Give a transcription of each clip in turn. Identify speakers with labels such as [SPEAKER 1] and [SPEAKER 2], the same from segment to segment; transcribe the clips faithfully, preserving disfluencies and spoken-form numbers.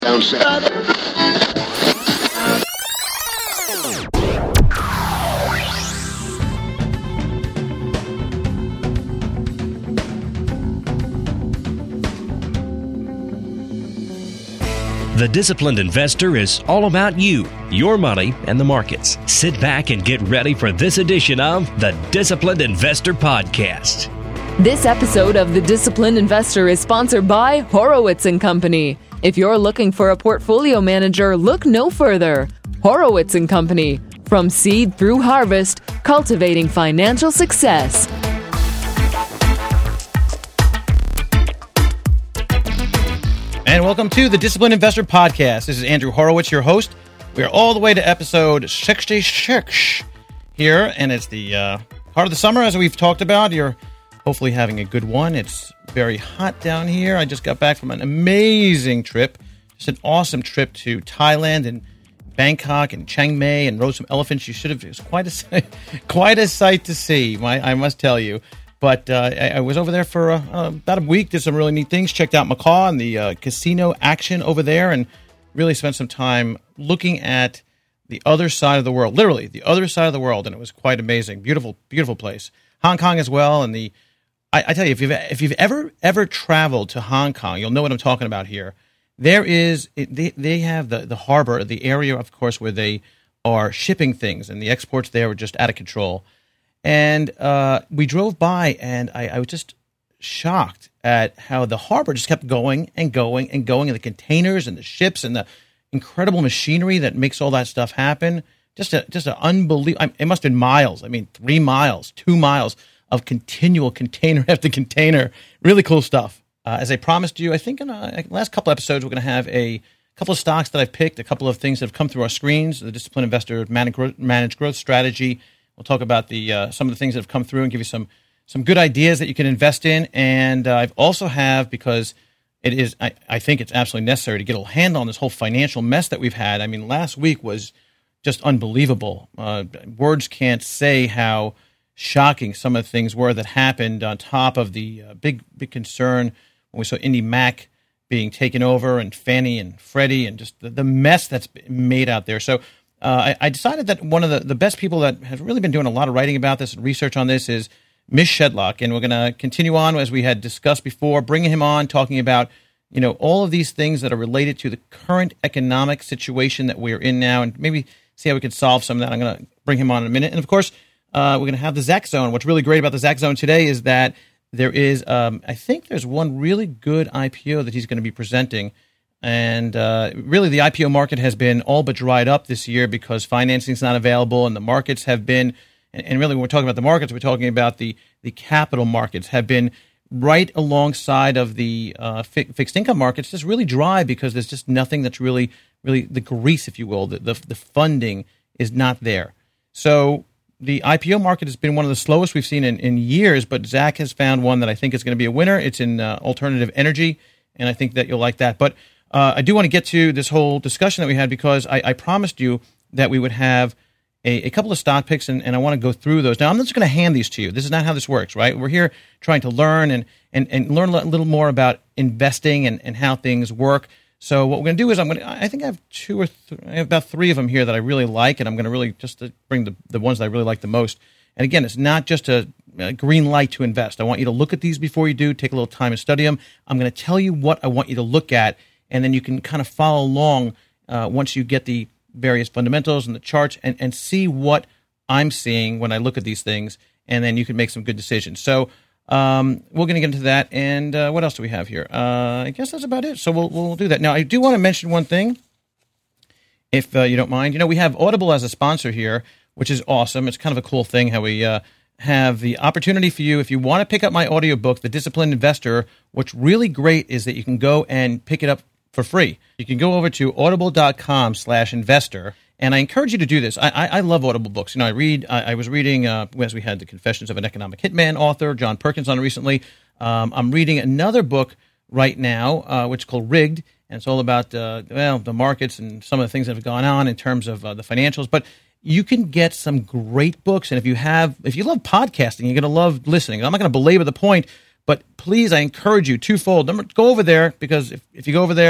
[SPEAKER 1] Down south.
[SPEAKER 2] The Disciplined Investor is all about you, your money, and the markets. Sit back and get ready for this edition of the Disciplined Investor Podcast.
[SPEAKER 3] This episode of The Disciplined Investor is sponsored by Horowitz and Company. If you're looking for a portfolio manager, look no further. Horowitz and Company. From seed through harvest, cultivating financial success.
[SPEAKER 4] And welcome to the Disciplined Investor Podcast. This is Andrew Horowitz, your host. We are all the way to episode sixty-six here, and it's the uh, heart of the summer, as we've talked about. You're hopefully having a good one. It's very hot down here. I just got back from an amazing trip, just an awesome trip to Thailand and Bangkok and Chiang Mai, and rode some elephants. You should have. It was quite a quite a sight to see. My, I must tell you. But uh, I, I was over there for uh, uh, about a week, did some really neat things, checked out Macau and the uh, casino action over there, and really spent some time looking at the other side of the world, literally the other side of the world, and it was quite amazing. Beautiful, beautiful place. Hong Kong as well, and the I, I tell you, if you've if you've ever ever traveled to Hong Kong, you'll know what I'm talking about here. There is it, they they have the the harbor, the area, of course, where they are shipping things, and the exports there are just out of control. And uh, we drove by, and I, I was just shocked at how the harbor just kept going and going and going, and the containers and the ships and the incredible machinery that makes all that stuff happen. Just a, just an unbelievable. It must have been miles. I mean, three miles, two miles of continual container after container. Really cool stuff. Uh, as I promised you, I think in the last couple episodes, we're going to have a couple of stocks that I've picked, a couple of things that have come through our screens, the Disciplined Investor Managed Growth Strategy. We'll talk about the uh, some of the things that have come through and give you some some good ideas that you can invest in. And uh, I've also have, because it is, I, I think it's absolutely necessary to get a handle on this whole financial mess that we've had. I mean, last week was just unbelievable. Uh, words can't say how shocking some of the things were that happened, on top of the uh, big big concern when we saw Indy Mac being taken over, and Fannie and Freddie, and just the, the mess that's made out there. So Uh, I, I decided that one of the, the best people that has really been doing a lot of writing about this and research on this is Mish Shedlock, and we're going to continue on as we had discussed before, bringing him on, talking about you know all of these things that are related to the current economic situation that we're in now, and maybe see how we can solve some of that. I'm going to bring him on in a minute, and of course, uh, we're going to have the Zach Zone. What's really great about the Zach Zone today is that there is, um, I think, there's one really good I P O that he's going to be presenting. And uh, really, the I P O market has been all but dried up this year because financing is not available, and the markets have been, and, and really when we're talking about the markets, we're talking about the, the capital markets have been right alongside of the uh, fi- fixed income markets, just really dry because there's just nothing that's really, really the grease, if you will, the, the, the funding is not there. So the I P O market has been one of the slowest we've seen in, in years, but Zach has found one that I think is going to be a winner. It's in uh, alternative energy, and I think that you'll like that. But Uh, I do want to get to this whole discussion that we had, because I, I promised you that we would have a, a couple of stock picks, and, and I want to go through those. Now, I'm not just going to hand these to you. This is not how this works, right? We're here trying to learn and, and, and learn a little more about investing and, and how things work. So what we're going to do is I'm going to, I think I have two or th- I have about three of them here that I really like, and I'm going to really just to bring the, the ones that I really like the most. And again, it's not just a, a green light to invest. I want you to look at these before you do, take a little time and study them. I'm going to tell you what I want you to look at, and then you can kind of follow along uh, once you get the various fundamentals and the charts, and, and see what I'm seeing when I look at these things, and then you can make some good decisions. So um, we're going to get into that. And uh, what else do we have here? Uh, I guess that's about it. So we'll we'll do that. Now, I do want to mention one thing, if uh, you don't mind. You know, we have Audible as a sponsor here, which is awesome. It's kind of a cool thing how we uh, have the opportunity for you, if you want to pick up my audiobook, The Disciplined Investor. What's really great is that you can go and pick it up for free. You can go over to audible.com slash investor, and I encourage you to do this. I, I, I love Audible books. You know, I read. I, I was reading uh, as we had the Confessions of an Economic Hitman author, John Perkins, on recently. Um, I'm reading another book right now, uh, which is called Rigged, and it's all about uh, well the markets and some of the things that have gone on in terms of uh, the financials. But you can get some great books, and if you have, if you love podcasting, you're going to love listening. I'm not going to belabor the point. But please, I encourage you twofold. Number, go over there, because if, if you go over there and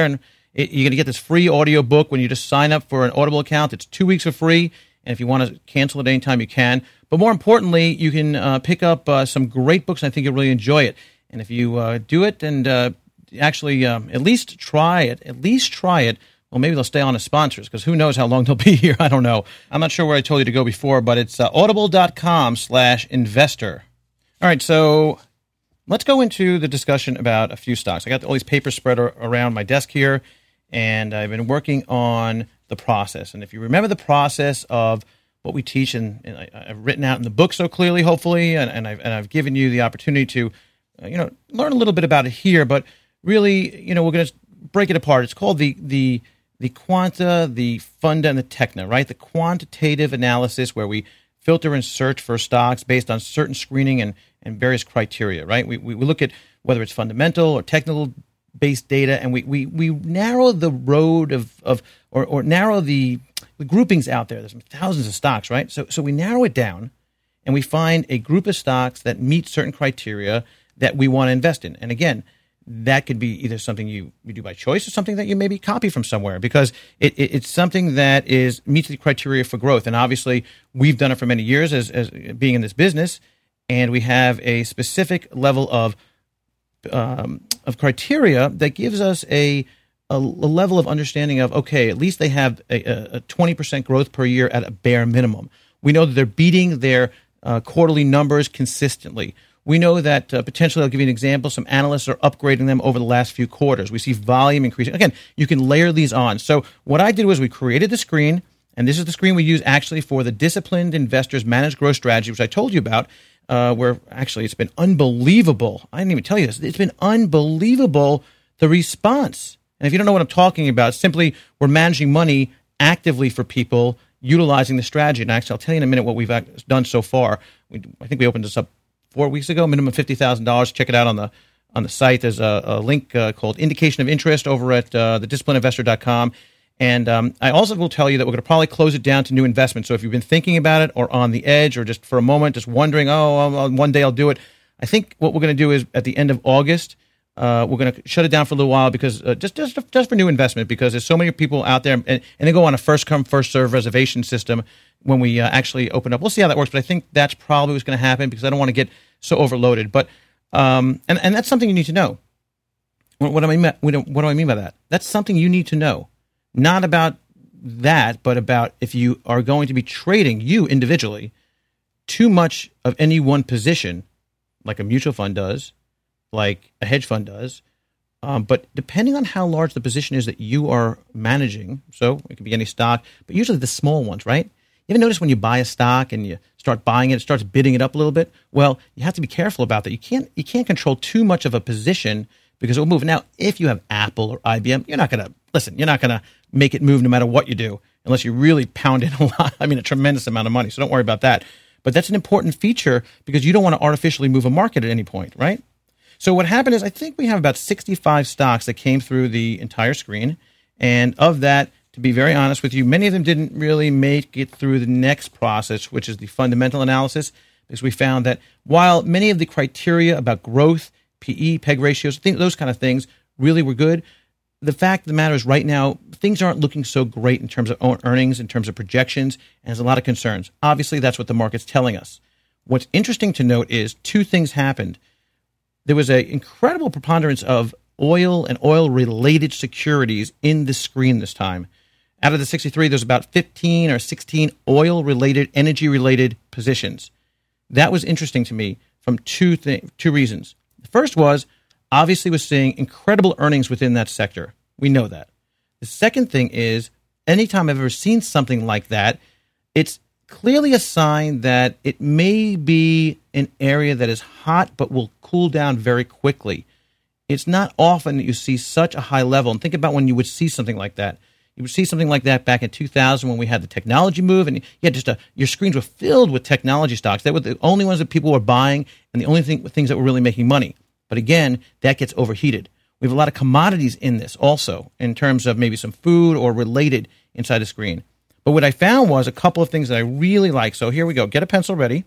[SPEAKER 4] It, you're going to get this free audio book when you just sign up for an Audible account. It's two weeks for free. And if you want to cancel it anytime, you can. But more importantly, you can uh, pick up uh, some great books, and I think you'll really enjoy it. And if you uh, do it and uh, actually um, at least try it, at least try it, well, maybe they'll stay on as sponsors, because who knows how long they'll be here. I don't know. I'm not sure where I told you to go before, but it's uh, audible.com slash investor. All right, so let's go into the discussion about a few stocks. I got all these papers spread around my desk here, and I've been working on the process. And if you remember the process of what we teach, and, and I, I've written out in the book so clearly, hopefully, and, and, I've, and I've given you the opportunity to, uh, you know, learn a little bit about it here. But really, you know, we're going to break it apart. It's called the the the quanta, the funda, and the techna, right? The quantitative analysis, where we filter and search for stocks based on certain screening and, and various criteria, right? We, we we look at whether it's fundamental or technical based data, and we, we, we narrow the road of, of or, or narrow the, the groupings out there. There's thousands of stocks, right? So so we narrow it down, and we find a group of stocks that meet certain criteria that we want to invest in. And again, that could be either something you, you do by choice or something that you maybe copy from somewhere, because it, it, it's something that is meets the criteria for growth. And obviously, we've done it for many years as, as being in this business, and we have a specific level of um, of criteria that gives us a, a, a level of understanding of, okay, at least they have a, a twenty percent growth per year at a bare minimum. We know that they're beating their uh, quarterly numbers consistently. We know that uh, potentially, I'll give you an example, some analysts are upgrading them over the last few quarters. We see volume increasing. Again, you can layer these on. So what I did was we created the screen, and this is the screen we use actually for the Disciplined Investors Managed Growth Strategy, which I told you about, uh, where actually it's been unbelievable. I didn't even tell you this. It's been unbelievable, the response. And if you don't know what I'm talking about, simply we're managing money actively for people utilizing the strategy. And actually, I'll tell you in a minute what we've done so far. We, I think we opened this up four weeks ago, minimum fifty thousand dollars. Check it out on the on the site. There's a, a link uh, called Indication of Interest over at uh, the disciplined investor dot com. And um, I also will tell you that we're going to probably close it down to new investments. So if you've been thinking about it or on the edge or just for a moment, just wondering, oh, I'll, I'll, one day I'll do it. I think what we're going to do is at the end of August, uh, we're going to shut it down for a little while because uh, just, just just for new investment, because there's so many people out there, and, and they go on a first come, first serve reservation system when we uh, actually open up. We'll see how that works, but I think that's probably what's going to happen because I don't want to get so overloaded. But um, and, and that's something you need to know. What, what, do I mean, what do I mean by that? That's something you need to know. Not about that, but about if you are going to be trading, you individually, too much of any one position, like a mutual fund does, like a hedge fund does. Um, but depending on how large the position is that you are managing, so it could be any stock, but usually the small ones, right? You ever notice when you buy a stock and you start buying it, it starts bidding it up a little bit? Well, you have to be careful about that. You can't you can't control too much of a position because it will move. Now, if you have Apple or I B M, you're not going to, listen, you're not going to make it move no matter what you do unless you really pound in a lot, I mean a tremendous amount of money. So don't worry about that. But that's an important feature because you don't want to artificially move a market at any point, right? So what happened is I think we have about sixty-five stocks that came through the entire screen. And of that, to be very honest with you, many of them didn't really make it through the next process, which is the fundamental analysis, because we found that while many of the criteria about growth, P E, P E G ratios, those kind of things really were good, the fact of the matter is right now, things aren't looking so great in terms of earnings, in terms of projections, and there's a lot of concerns. Obviously, that's what the market's telling us. What's interesting to note is two things happened. There was an incredible preponderance of oil and oil-related securities in the screen this time. Out of the sixty-three, there's about fifteen or sixteen oil-related, energy-related positions. That was interesting to me from two th- two reasons. The first was, obviously, we're seeing incredible earnings within that sector. We know that. The second thing is, anytime I've ever seen something like that, it's clearly a sign that it may be an area that is hot but will cool down very quickly. It's not often that you see such a high level. And think about when you would see something like that. You would see something like that back in two thousand when we had the technology move, and you had just a, your screens were filled with technology stocks. They were the only ones that people were buying and the only thing, things that were really making money. But again, that gets overheated. We have a lot of commodities in this also in terms of maybe some food or related inside the screen. But what I found was a couple of things that I really like. So here we go. Get a pencil ready.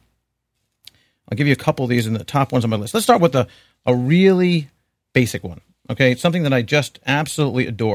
[SPEAKER 4] I'll give you a couple of these in the top ones on my list. Let's start with a, a really basic one. Okay, it's something that I just absolutely adore.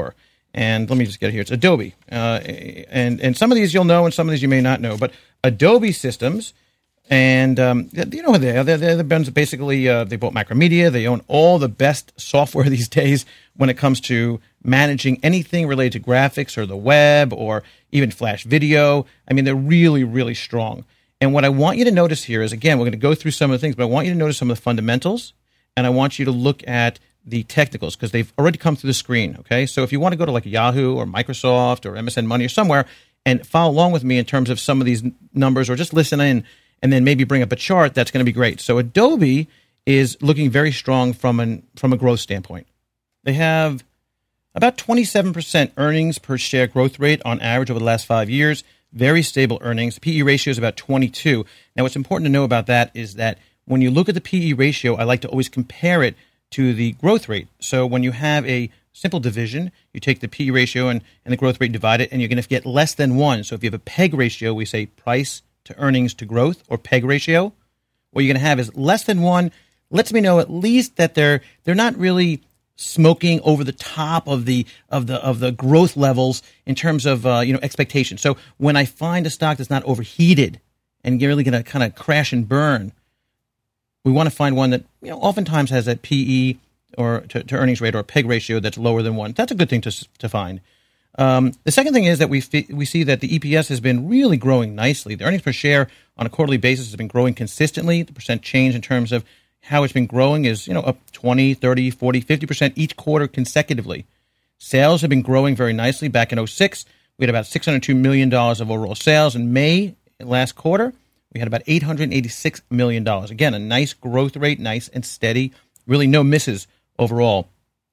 [SPEAKER 4] And let me just get it here. It's Adobe. Uh, and, and some of these you'll know and some of these you may not know. But Adobe Systems, and um, you know who they are. They're, they're basically, uh, they bought Macromedia. They own all the best software these days when it comes to managing anything related to graphics or the web or even Flash video. I mean, they're really, really strong. And what I want you to notice here is, again, we're going to go through some of the things, but I want you to notice some of the fundamentals, and I want you to look at the technicals because they've already come through the screen, okay? So if you want to go to like Yahoo or Microsoft or M S N Money or somewhere and follow along with me in terms of some of these numbers or just listen in and then maybe bring up a chart, that's going to be great. So Adobe is looking very strong from an from a growth standpoint. They have about twenty-seven percent earnings per share growth rate on average over the last five years. Very stable earnings. The P E ratio is about twenty-two. Now, what's important to know about that is that when you look at the P E ratio, I like to always compare it to the growth rate. So when you have a simple division, you take the P E ratio and, and the growth rate, divide it, and you're going to get less than one. So if you have a PEG ratio, we say price to earnings to growth, or PEG ratio. What you're going to have is less than one. Lets me know at least that they're they're not really smoking over the top of the of the of the growth levels in terms of uh, you know expectations. So when I find a stock that's not overheated and really going to kind of crash and burn, we want to find one that you know oftentimes has that P E or to, to earnings rate or a PEG ratio that's lower than one. That's a good thing to to find. Um, the second thing is that we fi- we see that the E P S has been really growing nicely. The earnings per share on a quarterly basis has been growing consistently. The percent change in terms of how it's been growing is, you know, up twenty, thirty, forty, fifty percent each quarter consecutively. Sales have been growing very nicely. Back in oh six, we had about six hundred two million dollars of overall sales. In May, last quarter, we had about eight hundred eighty-six million dollars. Again, a nice growth rate, nice and steady. Really no misses overall.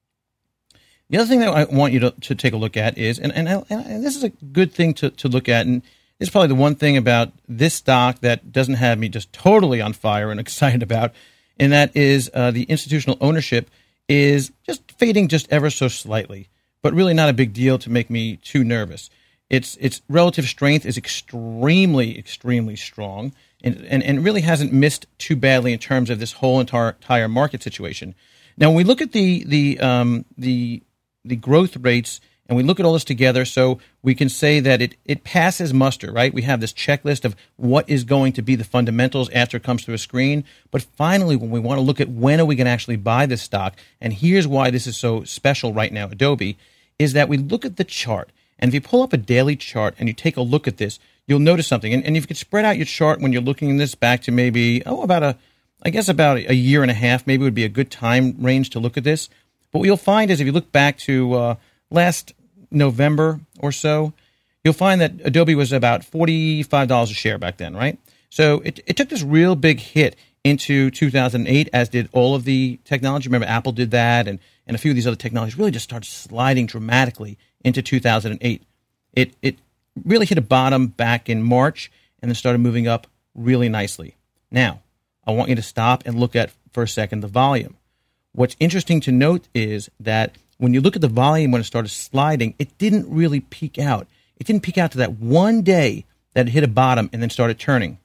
[SPEAKER 4] The other thing that I want you to, to take a look at is, and, and, and this is a good thing to, to look at, and this is probably the one thing about this stock that doesn't have me just totally on fire and excited about, and that is uh, the institutional ownership is just fading just ever so slightly, but really not a big deal to make me too nervous. Its its relative strength is extremely, extremely strong, and, and, and really hasn't missed too badly in terms of this whole entire, entire market situation. Now, when we look at the the um, the the growth rates and we look at all this together, so we can say that it, it passes muster, right? We have this checklist of what is going to be the fundamentals after it comes through a screen. But finally, when we want to look at when are we going to actually buy this stock, and here's why this is so special right now, Adobe, is that we look at the chart. And if you pull up a daily chart and you take a look at this, you'll notice something. And, and if you could spread out your chart when you're looking at this back to maybe, oh, about a, I guess about a year and a half, maybe would be a good time range to look at this. But what you'll find is if you look back to uh, last November or so, you'll find that Adobe was about forty-five dollars a share back then, right? So it, it took this real big hit into two thousand eight, as did all of the technology. Remember, Apple did that, and, and a few of these other technologies really just started sliding dramatically into two thousand eight. It, it really hit a bottom back in March and then started moving up really nicely. Now, I want you to stop and look at, for a second, the volume. What's interesting to note is that when you look at the volume when it started sliding, it didn't really peak out. It didn't peak out to that one day that it hit a bottom and then started turning.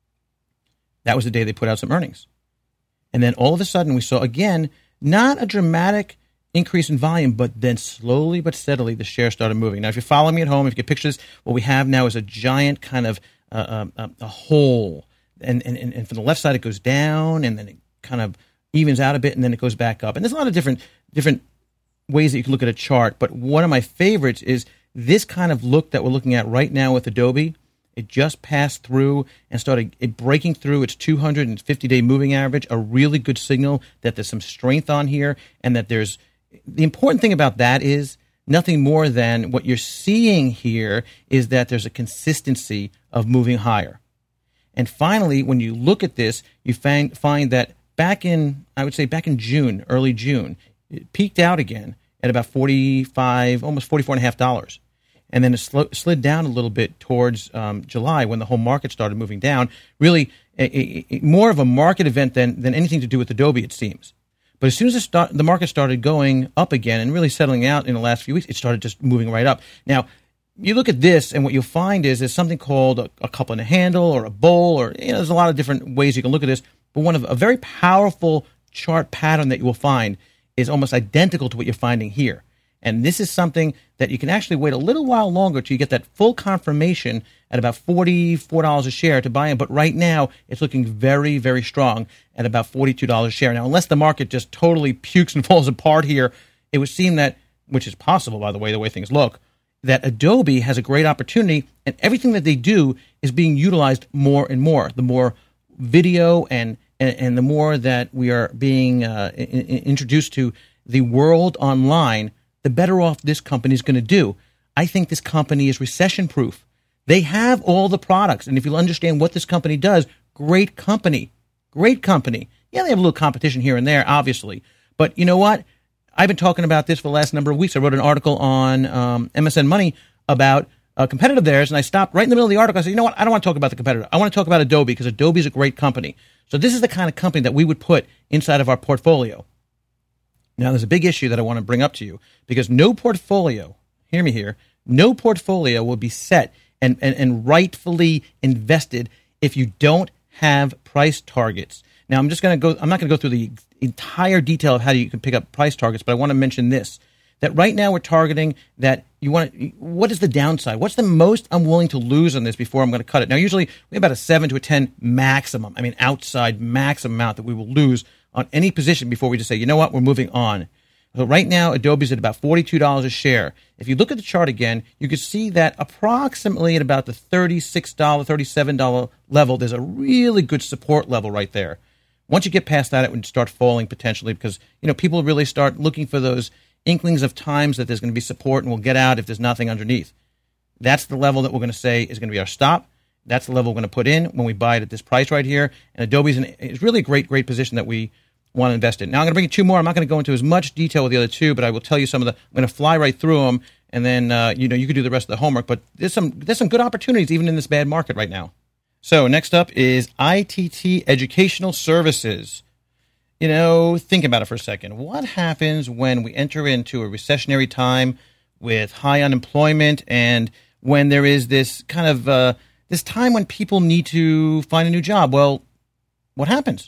[SPEAKER 4] That was the day they put out some earnings. And then all of a sudden we saw, again, not a dramatic increase in volume, but then slowly but steadily the share started moving. Now, if you're following me at home, if you can picture this, what we have now is a giant kind of uh, uh, a hole. And, and, and from the left side, it goes down, and then it kind of evens out a bit, and then it goes back up. And there's a lot of different different ways that you can look at a chart, but one of my favorites is this kind of look that we're looking at right now with Adobe. It just passed through and started it breaking through its two hundred fifty-day moving average, a really good signal that there's some strength on here, and that there's the important thing about that is nothing more than what you're seeing here is that there's a consistency of moving higher. And finally, when you look at this, you find, find that back in, I would say back in June, early June, it peaked out again at about forty-five, almost forty-four and a half dollars. And then it sl- slid down a little bit towards um, July when the whole market started moving down. Really, a, a, a, more of a market event than, than anything to do with Adobe, it seems. But as soon as the, start, the market started going up again and really settling out in the last few weeks, it started just moving right up. Now, you look at this, and what you'll find is there's something called a, a cup and a handle or a bowl, or you know, there's a lot of different ways you can look at this. But one of a very powerful chart pattern that you will find is almost identical to what you're finding here. And this is something that you can actually wait a little while longer till you get that full confirmation at about forty-four dollars a share to buy in. But right now, it's looking very, very strong at about forty-two dollars a share. Now, unless the market just totally pukes and falls apart here, it would seem that, which is possible, by the way, the way things look, that Adobe has a great opportunity, and everything that they do is being utilized more and more. The more video and and, and the more that we are being uh, in, in, introduced to the world online, the better off this company is going to do. I think this company is recession-proof. They have all the products, and if you understand what this company does, great company, great company. Yeah, they have a little competition here and there, obviously, but you know what? I've been talking about this for the last number of weeks. I wrote an article on um, M S N Money about a competitor of theirs, and I stopped right in the middle of the article. I said, you know what? I don't want to talk about the competitor. I want to talk about Adobe because Adobe is a great company. So this is the kind of company that we would put inside of our portfolio. Now, there's a big issue that I want to bring up to you because no portfolio, hear me here, no portfolio will be set and, and, and rightfully invested if you don't have price targets. Now, I'm just going to go, I'm not going to go through the entire detail of how you can pick up price targets, but I want to mention this, that right now we're targeting that you want to, what is the downside? What's the most I'm willing to lose on this before I'm going to cut it? Now, usually we have about a seven to a ten maximum, I mean, outside maximum amount that we will lose on any position before we just say, you know what, we're moving on. So right now, Adobe's at about forty-two dollars a share. If you look at the chart again, you can see that approximately at about the thirty-six dollars, thirty-seven dollars level, there's a really good support level right there. Once you get past that, it would start falling potentially because, you know, people really start looking for those inklings of times that there's going to be support and we'll get out if there's nothing underneath. That's the level that we're going to say is going to be our stop. That's the level we're going to put in when we buy it at this price right here. And Adobe's in, is really a great, great position that we want to invest in. Now, I'm going to bring you two more. I'm not going to go into as much detail with the other two, but I will tell you some of the, I'm going to fly right through them, and then, uh, you know, you can do the rest of the homework. But there's some, there's some good opportunities even in this bad market right now. So next up is I T T Educational Services. You know, think about it for a second. What happens when we enter into a recessionary time with high unemployment and when there is this kind of, uh, this time when people need to find a new job? Well, what happens?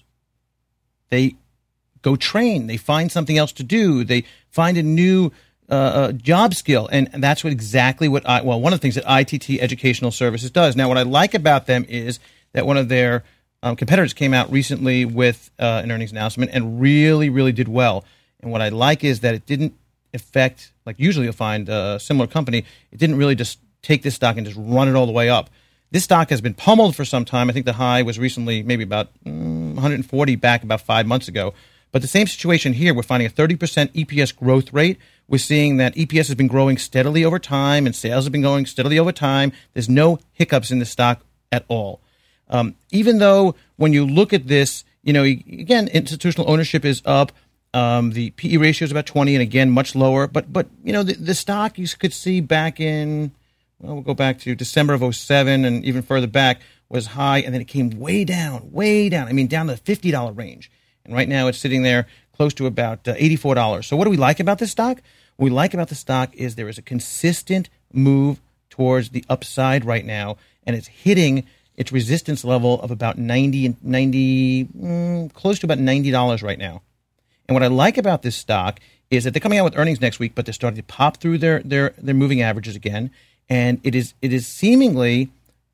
[SPEAKER 4] They go train. They find something else to do. They find a new uh, uh, job skill. And that's what exactly what I, well, one of the things that I T T Educational Services does. Now, what I like about them is that one of their um, competitors came out recently with uh, an earnings announcement and really, really did well. And what I like is that it didn't affect, like usually you'll find a similar company, it didn't really just take this stock and just run it all the way up. This stock has been pummeled for some time. I think the high was recently maybe about mm, one hundred forty back about five months ago. But the same situation here, we're finding a thirty percent E P S growth rate. We're seeing that E P S has been growing steadily over time and sales have been going steadily over time. There's no hiccups in the stock at all. Um, even though when you look at this, you know, again, institutional ownership is up. Um, the P E ratio is about twenty and again, much lower. But, but you know, the, the stock you could see back in, well, we'll go back to December of oh seven and even further back was high. And then it came way down, way down. I mean, down to the fifty dollars range. And right now it's sitting there close to about uh, eighty-four dollars. So what do we like about this stock? What we like about the stock is there is a consistent move towards the upside right now, and it's hitting its resistance level of about ninety, ninety, mm, close to about ninety dollars right now. And what I like about this stock is that they're coming out with earnings next week, but they're starting to pop through their their, their moving averages again, and it is it is seemingly,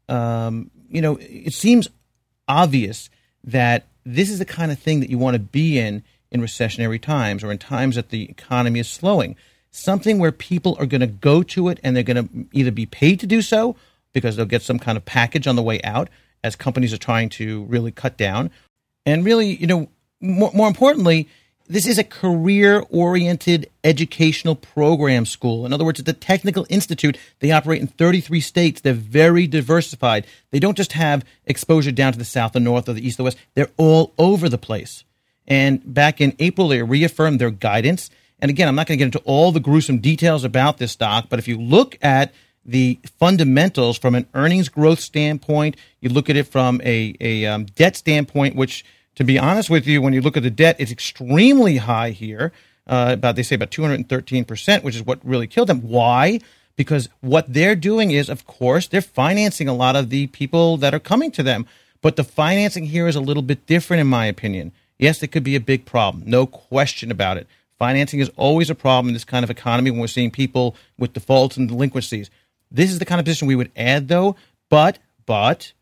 [SPEAKER 4] um, you know, it seems obvious that this is the kind of thing that you want to be in in recessionary times or in times that the economy is slowing. Something where people are going to go to it and they're going to either be paid to do so because they'll get some kind of package on the way out as companies are trying to really cut down. And really, you know, more, more importantly, this is a career-oriented educational program school. In other words, it's a technical institute. They operate in thirty-three states. They're very diversified. They don't just have exposure down to the south, the north, or the east, or the west. They're all over the place. And back in April, they reaffirmed their guidance. And again, I'm not going to get into all the gruesome details about this stock, but if you look at the fundamentals from an earnings growth standpoint, you look at it from a, a um, debt standpoint, which, to be honest with you, when you look at the debt, it's extremely high here. Uh, about they say about two hundred thirteen percent, which is what really killed them. Why? Because what they're doing is, of course, they're financing a lot of the people that are coming to them. But the financing here is a little bit different, in my opinion. Yes, it could be a big problem. No question about it. Financing is always a problem in this kind of economy when we're seeing people with defaults and delinquencies. This is the kind of position we would add, though. But, but,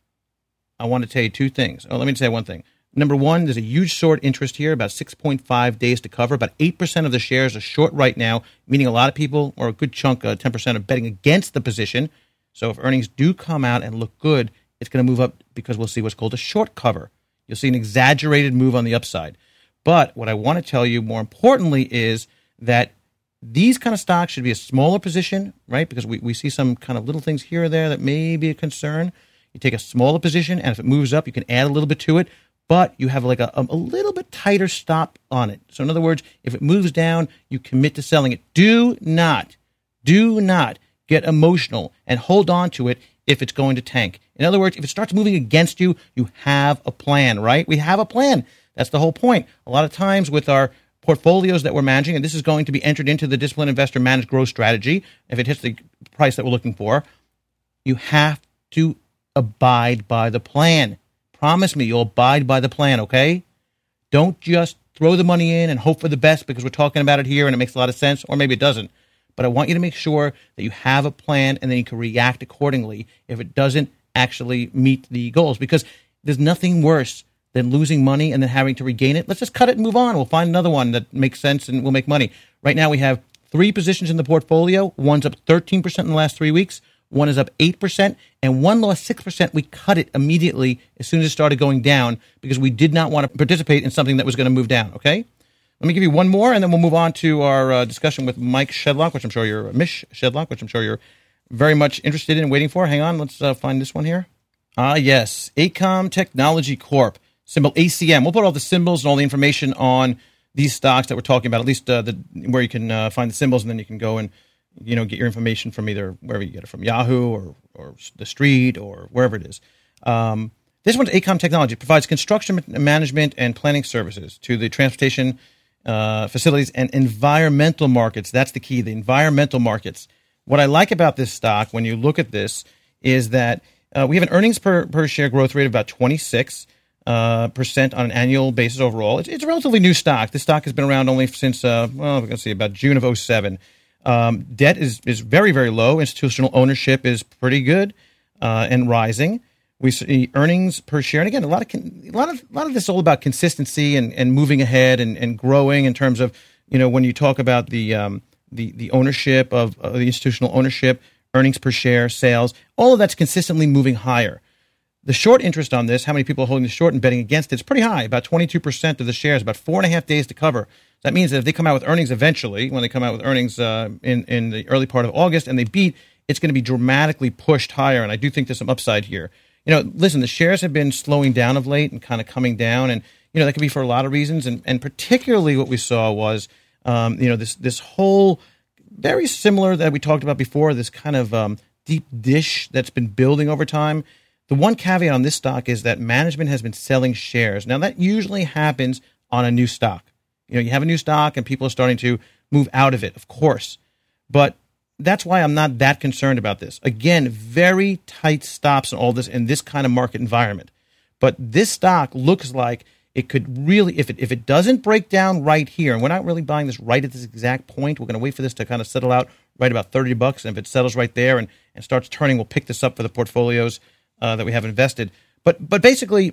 [SPEAKER 4] I want to tell you two things. Oh, let me say one thing. Number one, there's a huge short interest here, about six point five days to cover. About eight percent of the shares are short right now, meaning a lot of people, or a good chunk, uh, ten percent, are betting against the position. So if earnings do come out and look good, it's going to move up because we'll see what's called a short cover. You'll see an exaggerated move on the upside. But what I want to tell you more importantly is that these kind of stocks should be a smaller position, right? Because we, we see some kind of little things here or there that may be a concern. You take a smaller position, and if it moves up, you can add a little bit to it. But you have like a, a little bit tighter stop on it. So in other words, if it moves down, you commit to selling it. Do not, do not get emotional and hold on to it if it's going to tank. In other words, if it starts moving against you, you have a plan, right? We have a plan. That's the whole point. A lot of times with our portfolios that we're managing, and this is going to be entered into the Disciplined Investor Managed Growth Strategy, if it hits the price that we're looking for, you have to abide by the plan. Promise me you'll abide by the plan, okay? Don't just throw the money in and hope for the best because we're talking about it here and it makes a lot of sense, or maybe it doesn't. But I want you to make sure that you have a plan and then you can react accordingly if it doesn't actually meet the goals, because there's nothing worse than losing money and then having to regain it. Let's just cut it and move on. We'll find another one that makes sense and we'll make money. Right now we have three positions in the portfolio. One's up thirteen percent in the last three weeks. One is up eight percent, and one lost six percent. We cut it immediately as soon as it started going down because we did not want to participate in something that was going to move down, okay? Let me give you one more, and then we'll move on to our uh, discussion with Mike Shedlock, which I'm sure you're, Mish Shedlock, which I'm sure you're very much interested in and waiting for. Hang on, let's uh, find this one here. Ah, yes, ACOM Technology Corp, symbol A C M. We'll put all the symbols and all the information on these stocks that we're talking about, at least uh, the where you can uh, find the symbols, and then you can go and you know, get your information from either wherever you get it from, Yahoo or, or the Street or wherever it is. Um, this one's ACOM Technology. It provides construction management and planning services to the transportation uh, facilities and environmental markets. That's the key, the environmental markets. What I like about this stock, when you look at this, is that uh, we have an earnings per, per share growth rate of about twenty-six uh, percent on an annual basis overall. It's, it's a relatively new stock. This stock has been around only since, uh, well, let's see, about June of oh seven. Um, debt is, is very, very low. Institutional ownership is pretty good uh, and rising. We see earnings per share, and again, a lot of con- a lot of a lot of this is all about consistency and, and moving ahead and, and growing in terms of, you know, when you talk about the um, the the ownership of uh, the institutional ownership, earnings per share, sales, all of that's consistently moving higher. The short interest on this, how many people are holding the short and betting against it, it's pretty high, about twenty-two percent of the shares, about four and a half days to cover. That means that if they come out with earnings eventually, when they come out with earnings uh, in, in the early part of August and they beat, it's going to be dramatically pushed higher. And I do think there's some upside here. You know, listen, the shares have been slowing down of late and kind of coming down. And, you know, that could be for a lot of reasons. And, and particularly what we saw was, um, you know, this this whole very similar that we talked about before, this kind of um, deep dish that's been building over time. The one caveat on this stock is that management has been selling shares. Now, that usually happens on a new stock. You know, you have a new stock and people are starting to move out of it, of course. But that's why I'm not that concerned about this. Again, very tight stops and all this in this kind of market environment. But this stock looks like it could really, if it if it doesn't break down right here, and we're not really buying this right at this exact point, we're going to wait for this to kind of settle out right about thirty bucks. And if it settles right there and, and starts turning, we'll pick this up for the portfolios uh, that we have invested. But but basically,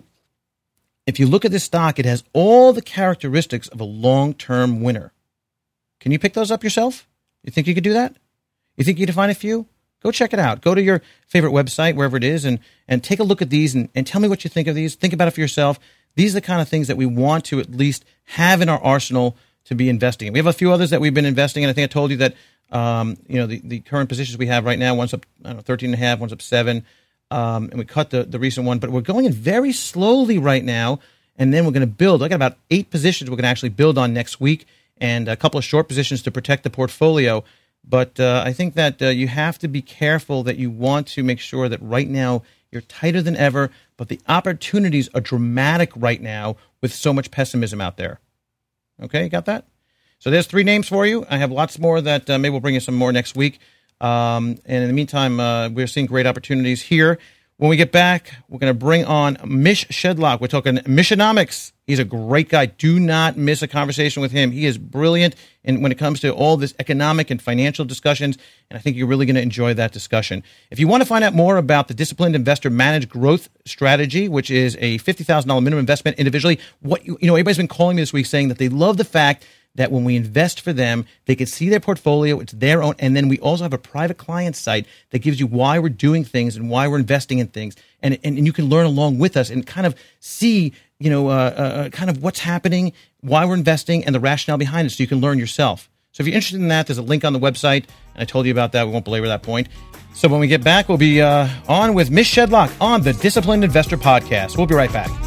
[SPEAKER 4] if you look at this stock, it has all the characteristics of a long-term winner. Can you pick those up yourself? You think you could do that? You think you could find a few? Go check it out. Go to your favorite website, wherever it is, and, and take a look at these and, and tell me what you think of these. Think about it for yourself. These are the kind of things that we want to at least have in our arsenal to be investing in. We have a few others that we've been investing in. I think I told you that um, you know the, the current positions we have right now, one's up I don't know, thirteen and a half, one's up seven. Um, and we cut the, the recent one, but we're going in very slowly right now, and then we're going to build. I got about eight positions we're going to actually build on next week, and a couple of short positions to protect the portfolio. But uh, I think that uh, you have to be careful that you want to make sure that right now you're tighter than ever, but the opportunities are dramatic right now with so much pessimism out there. Okay, you got that? So there's three names for you. I have lots more that uh, maybe we'll bring you some more next week. Um, and in the meantime, uh, we're seeing great opportunities here. When we get back, we're going to bring on Mish Shedlock. We're talking Missionomics. He's a great guy. Do not miss a conversation with him. He is brilliant in, when it comes to all this economic and financial discussions, and I think you're really going to enjoy that discussion. If you want to find out more about the Disciplined Investor Managed Growth Strategy, which is a fifty thousand dollars minimum investment individually, what you, you know, everybody's been calling me this week saying that they love the fact that when we invest for them, they can see their portfolio, it's their own, and then we also have a private client site that gives you why we're doing things and why we're investing in things, and and, and you can learn along with us and kind of see, you know, uh, uh, kind of what's happening, why we're investing, and the rationale behind it, so you can learn yourself. So if you're interested in that, there's a link on the website, and I told you about that. We won't belabor that point. So when we get back, we'll be uh, on with Mish Shedlock on the Disciplined Investor Podcast. We'll be right back.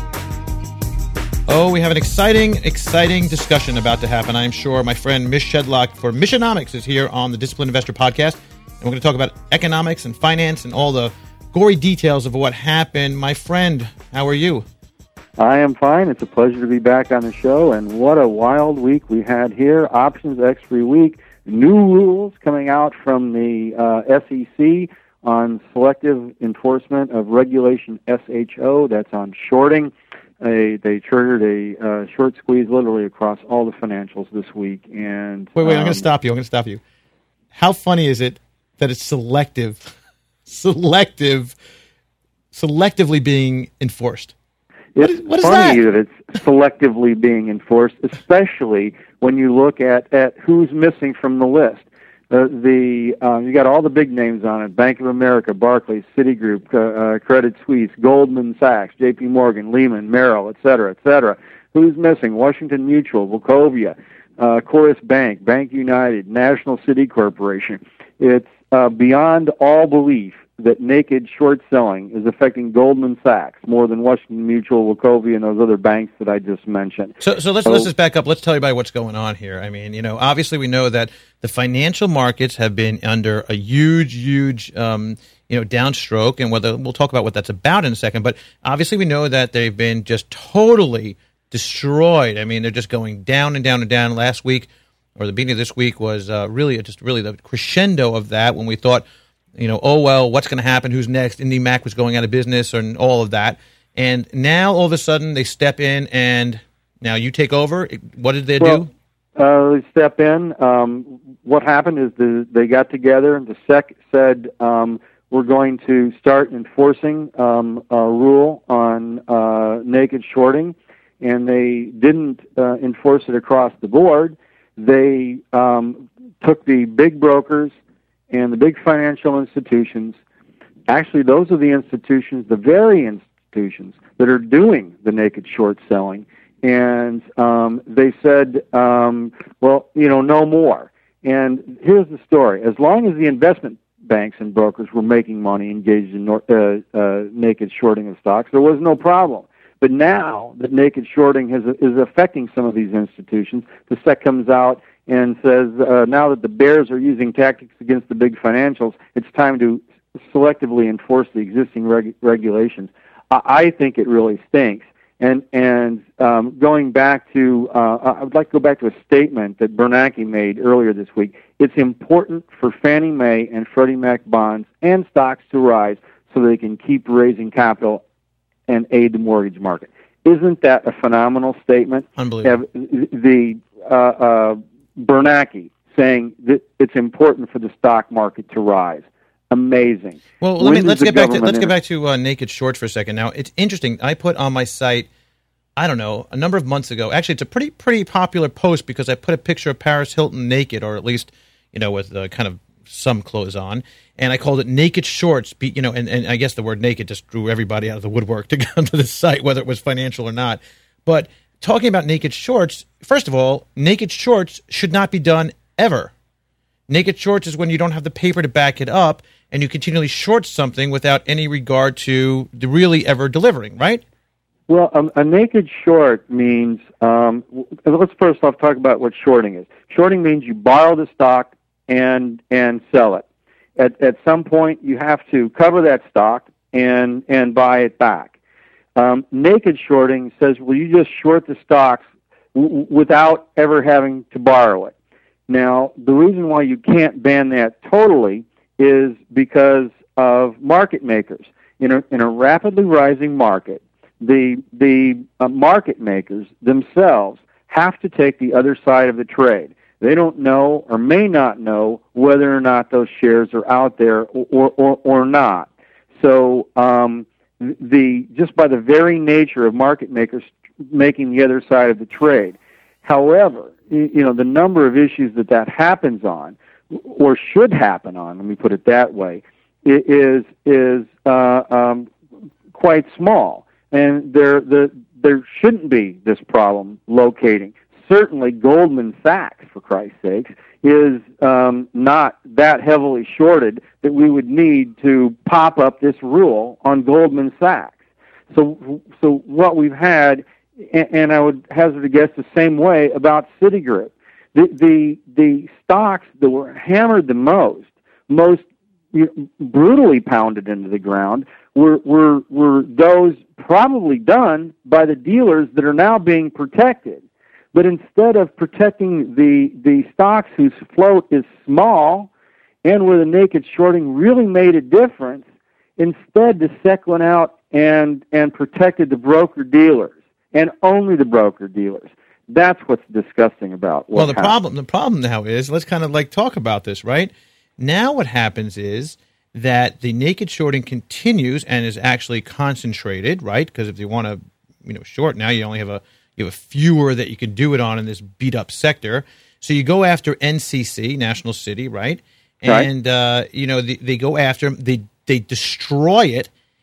[SPEAKER 4] Oh, we have an exciting, exciting discussion about to happen. I'm sure my friend Mish Shedlock for Missionomics is here on the Disciplined Investor Podcast. And we're going to talk about economics and finance and all the gory details of what happened. My friend, how are you?
[SPEAKER 1] I am fine. It's a pleasure to be back on the show. And what a wild week we had here. Options expiry week. New rules coming out from the uh, S E C on selective enforcement of Regulation S H O. That's on shorting. They, they triggered a uh, short squeeze literally across all the financials this week. And
[SPEAKER 4] wait, wait,
[SPEAKER 1] um,
[SPEAKER 4] I'm going to stop you. I'm going to stop you. How funny is it that it's selective, selective, selectively being enforced? What
[SPEAKER 1] It's
[SPEAKER 4] is, what is
[SPEAKER 1] funny
[SPEAKER 4] that?
[SPEAKER 1] that it's selectively being enforced, especially when you look at, at who's missing from the list. Uh, the uh, you got all the big names on it: Bank of America, Barclays, Citigroup, uh, uh, Credit Suisse, Goldman Sachs, J P Morgan, Lehman, Merrill, et cetera, et cetera. Who's missing? Washington Mutual, Wachovia, uh, Chorus Bank, Bank United, National City Corporation. It's uh, beyond all belief that naked short selling is affecting Goldman Sachs more than Washington Mutual, Wachovia, and those other banks that I just mentioned.
[SPEAKER 4] So, so let's so, let's just back up. Let's tell you about what's going on here. I mean, you know, obviously we know that the financial markets have been under a huge, huge, um, you know, downstroke, and whether we'll talk about what that's about in a second. But obviously we know that they've been just totally destroyed. I mean, they're just going down and down and down. Last week, or the beginning of this week, was uh, really just really the crescendo of that when we thought, you know, oh, well, what's going to happen? Who's next? IndyMac was going out of business and all of that. And now, all of a sudden, they step in, and now you take over. What did they
[SPEAKER 1] well,
[SPEAKER 4] do?
[SPEAKER 1] Uh, they step in. Um, what happened is the, they got together, and the S E C said, um, we're going to start enforcing um, a rule on uh, naked shorting, and they didn't uh, enforce it across the board. They um, took the big brokers and the big financial institutions. Actually, those are the institutions, the very institutions that are doing the naked short selling. And um, they said, um, well, you know, no more. And here's the story. As long as the investment banks and brokers were making money engaged in uh, uh, naked shorting of stocks, there was no problem. But now that naked shorting has, is affecting some of these institutions, the S E C comes out and says, uh, now that the bears are using tactics against the big financials, it's time to selectively enforce the existing reg- regulations. I-, I think it really stinks. And and um, going back to, uh, I would like to go back to a statement that Bernanke made earlier this week. It's important for Fannie Mae and Freddie Mac bonds and stocks to rise so they can keep raising capital and aid the mortgage market. Isn't that a phenomenal statement?
[SPEAKER 4] Unbelievable.
[SPEAKER 1] The uh, uh, Bernanke saying that it's important for the stock market to rise. Amazing.
[SPEAKER 4] Well, let me let's get back to let's get back to uh, naked shorts for a second. Now, it's interesting. I put on my site, I don't know, a number of months ago. Actually, it's a pretty pretty popular post because I put a picture of Paris Hilton naked, or at least, you know, with uh, kind of some clothes on, and I called it naked shorts. Be, you know, and, and I guess the word naked just drew everybody out of the woodwork to come to the site, whether it was financial or not. But talking about naked shorts, first of all, naked shorts should not be done ever. Naked shorts is when you don't have the paper to back it up, and you continually short something without any regard to the really ever delivering, right?
[SPEAKER 1] Well, um, a naked short means, um, let's first off talk about what shorting is. Shorting means you borrow the stock and and sell it. At at some point, you have to cover that stock and and buy it back. Um, naked shorting says, well, you just short the stocks w- without ever having to borrow it. Now, the reason why you can't ban that totally is because of market makers. in a in a rapidly rising market, the the uh, market makers themselves have to take the other side of the trade. They don't know or may not know whether or not those shares are out there or or, or not. So um, the just by the very nature of market makers making the other side of the trade. However, you know, the number of issues that that happens on, or should happen on, let me put it that way, is is uh, um, quite small, and there the there shouldn't be this problem locating. Certainly, Goldman Sachs, for Christ's sakes, is um, not that heavily shorted that we would need to pop up this rule on Goldman Sachs. So, so what we've had, and I would hazard a guess the same way about Citigroup. The the the stocks that were hammered the most, most brutally pounded into the ground, were were were those probably done by the dealers that are now being protected. But instead of protecting the the stocks whose float is small and where the naked shorting really made a difference, instead the S E C went out and and protected the broker dealers and only the broker dealers. That's what's disgusting about what
[SPEAKER 4] well the
[SPEAKER 1] happened.
[SPEAKER 4] problem the problem now is, let's kind of like talk about this, right? Now what happens is that the naked shorting continues and is actually concentrated, right? Because if you want to, you know, short now, you only have a you have a fewer that you can do it on in this beat up sector. So you go after N C C, National City, right? And right. Uh, you know they, they go after them, they they destroy it,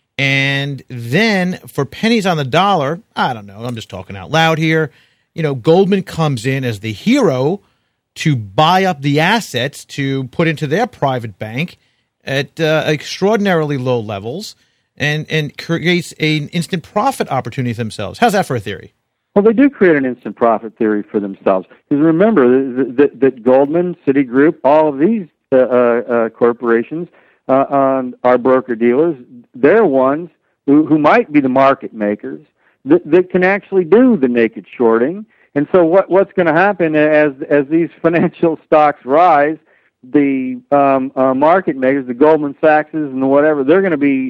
[SPEAKER 4] and then for pennies on the dollar, I don't know, I'm just talking out loud here. You know, Goldman comes in as the hero to buy up the assets to put into their private bank at uh, extraordinarily low levels, and and creates an instant profit opportunity for themselves. How's that for a theory?
[SPEAKER 1] Well, they do create an instant profit theory for themselves. Because remember that, that, that Goldman, Citigroup, all of these uh, uh, corporations uh, um, are broker-dealers. They're ones who, who might be the market makers that, that can actually do the naked shorting. And so what, what's going to happen as as these financial stocks rise, the um, uh, market makers, the Goldman Sachs and the whatever, they're going to be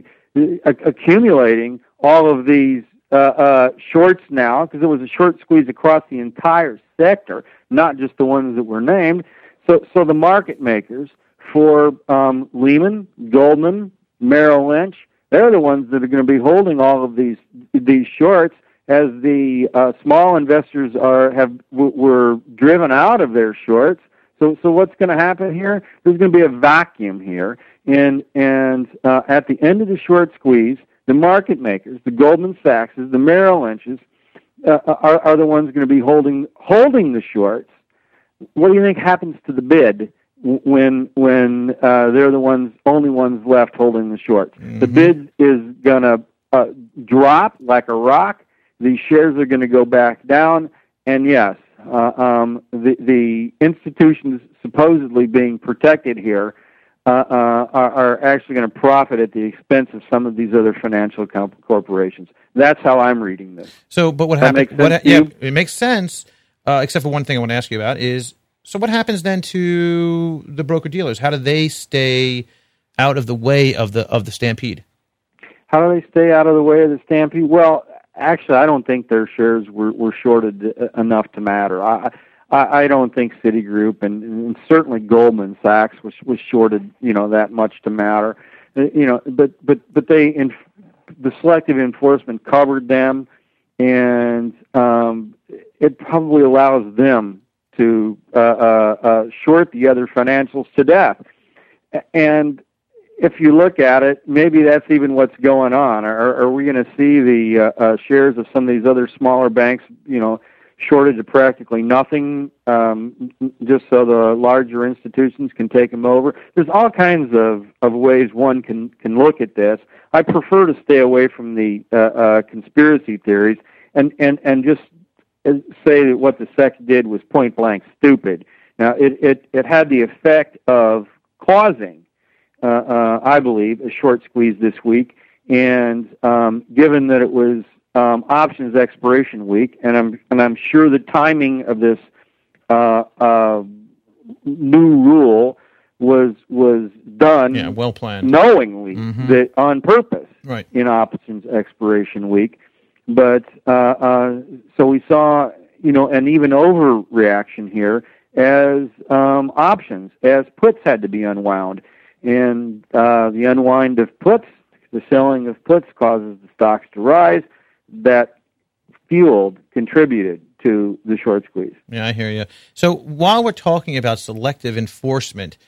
[SPEAKER 1] accumulating all of these Uh, uh, shorts now, because it was a short squeeze across the entire sector, not just the ones that were named. So, so the market makers for um, Lehman, Goldman, Merrill Lynch, they're the ones that are going to be holding all of these these shorts as the uh, small investors are have w- were driven out of their shorts. So, so what's going to happen here? There's going to be a vacuum here, and and uh, at the end of the short squeeze, the market makers, the Goldman Sachses, the Merrill Lynches, uh, are, are the ones going to be holding holding the shorts. What do you think happens to the bid when when uh, they're the ones only ones left holding the shorts? Mm-hmm. The bid is going to uh, drop like a rock. The shares are going to go back down, and yes, uh, um, the the institutions supposedly being protected here Uh, uh, are, are actually going to profit at the expense of some of these other financial comp- corporations. That's how I'm reading this.
[SPEAKER 4] So, but what happens? What, yeah, it makes sense. Uh, except for one thing I want to ask you about is: so what happens then to the broker dealers? How do they stay out of the way of the of the stampede?
[SPEAKER 1] How do they stay out of the way of the stampede? Well, actually, I don't think their shares were, were shorted enough to matter. I, I, I don't think Citigroup and, and certainly Goldman Sachs was, was shorted, you know, that much to matter. You know, but but but they, in, the selective enforcement covered them, and um, it probably allows them to uh, uh, uh, short the other financials to death. And if you look at it, maybe that's even what's going on. Are, are we going to see the uh, uh, shares of some of these other smaller banks, you know, shorted to practically nothing, um, just so the larger institutions can take them over? There's all kinds of, of ways one can, can look at this. I prefer to stay away from the uh, uh, conspiracy theories and, and, and just say that what the S E C did was point blank stupid. Now, it, it, it had the effect of causing, uh, uh, I believe, a short squeeze this week, and um, given that it was Um, options expiration week, and I'm and I'm sure the timing of this uh, uh, new rule was was done
[SPEAKER 4] yeah, well planned,
[SPEAKER 1] knowingly,
[SPEAKER 4] mm-hmm.
[SPEAKER 1] that on purpose.
[SPEAKER 4] right.
[SPEAKER 1] in options expiration week. But uh, uh, so we saw, you know, an even overreaction here as um, options, as puts had to be unwound. And uh, the unwind of puts, the selling of puts causes the stocks to rise. That fueled, contributed to the short squeeze.
[SPEAKER 4] Yeah, I hear you. So while we're talking about selective enforcement,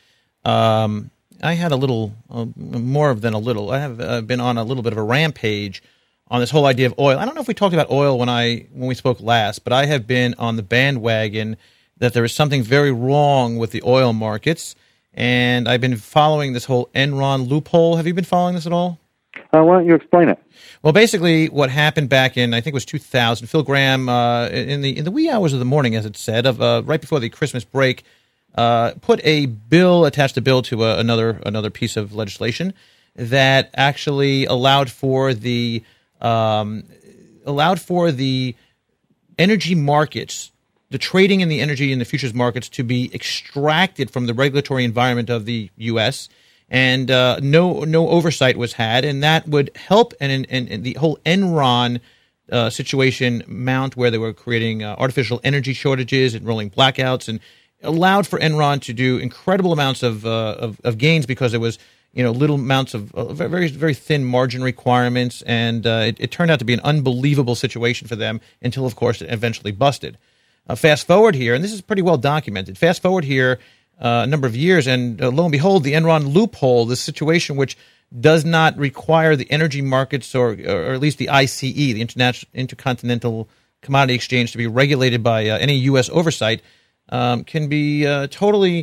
[SPEAKER 4] um, I had a little, uh, more than a little, I have uh, been on a little bit of a rampage on this whole idea of oil. I don't know if we talked about oil when I when we spoke last, but I have been on the bandwagon that there is something very wrong with the oil markets, and I've been following this whole Enron loophole. Have you been following this at all?
[SPEAKER 1] Uh, why don't you explain it?
[SPEAKER 4] Well, basically, what happened back in I think it was two thousand, Phil Gramm uh, in the in the wee hours of the morning, as it said, of uh, right before the Christmas break, uh, put a bill attached a bill to a, another another piece of legislation that actually allowed for the um, allowed for the energy markets, the trading in the energy and the futures markets, to be extracted from the regulatory environment of the U S And uh, no no oversight was had, and that would help. And, and, and the whole Enron uh, situation mount, where they were creating uh, artificial energy shortages and rolling blackouts, and allowed for Enron to do incredible amounts of uh, of, of gains because there was you know little amounts of uh, very very thin margin requirements, and uh, it, it turned out to be an unbelievable situation for them until, of course, it eventually busted. Uh, fast forward here, and this is pretty well documented. Fast forward here. Uh, a number of years, and uh, lo and behold, the Enron loophole, this situation which does not require the energy markets, or, or at least the I C E, the International Intercontinental Commodity Exchange, to be regulated by uh, any U S oversight, um, can be uh, totally.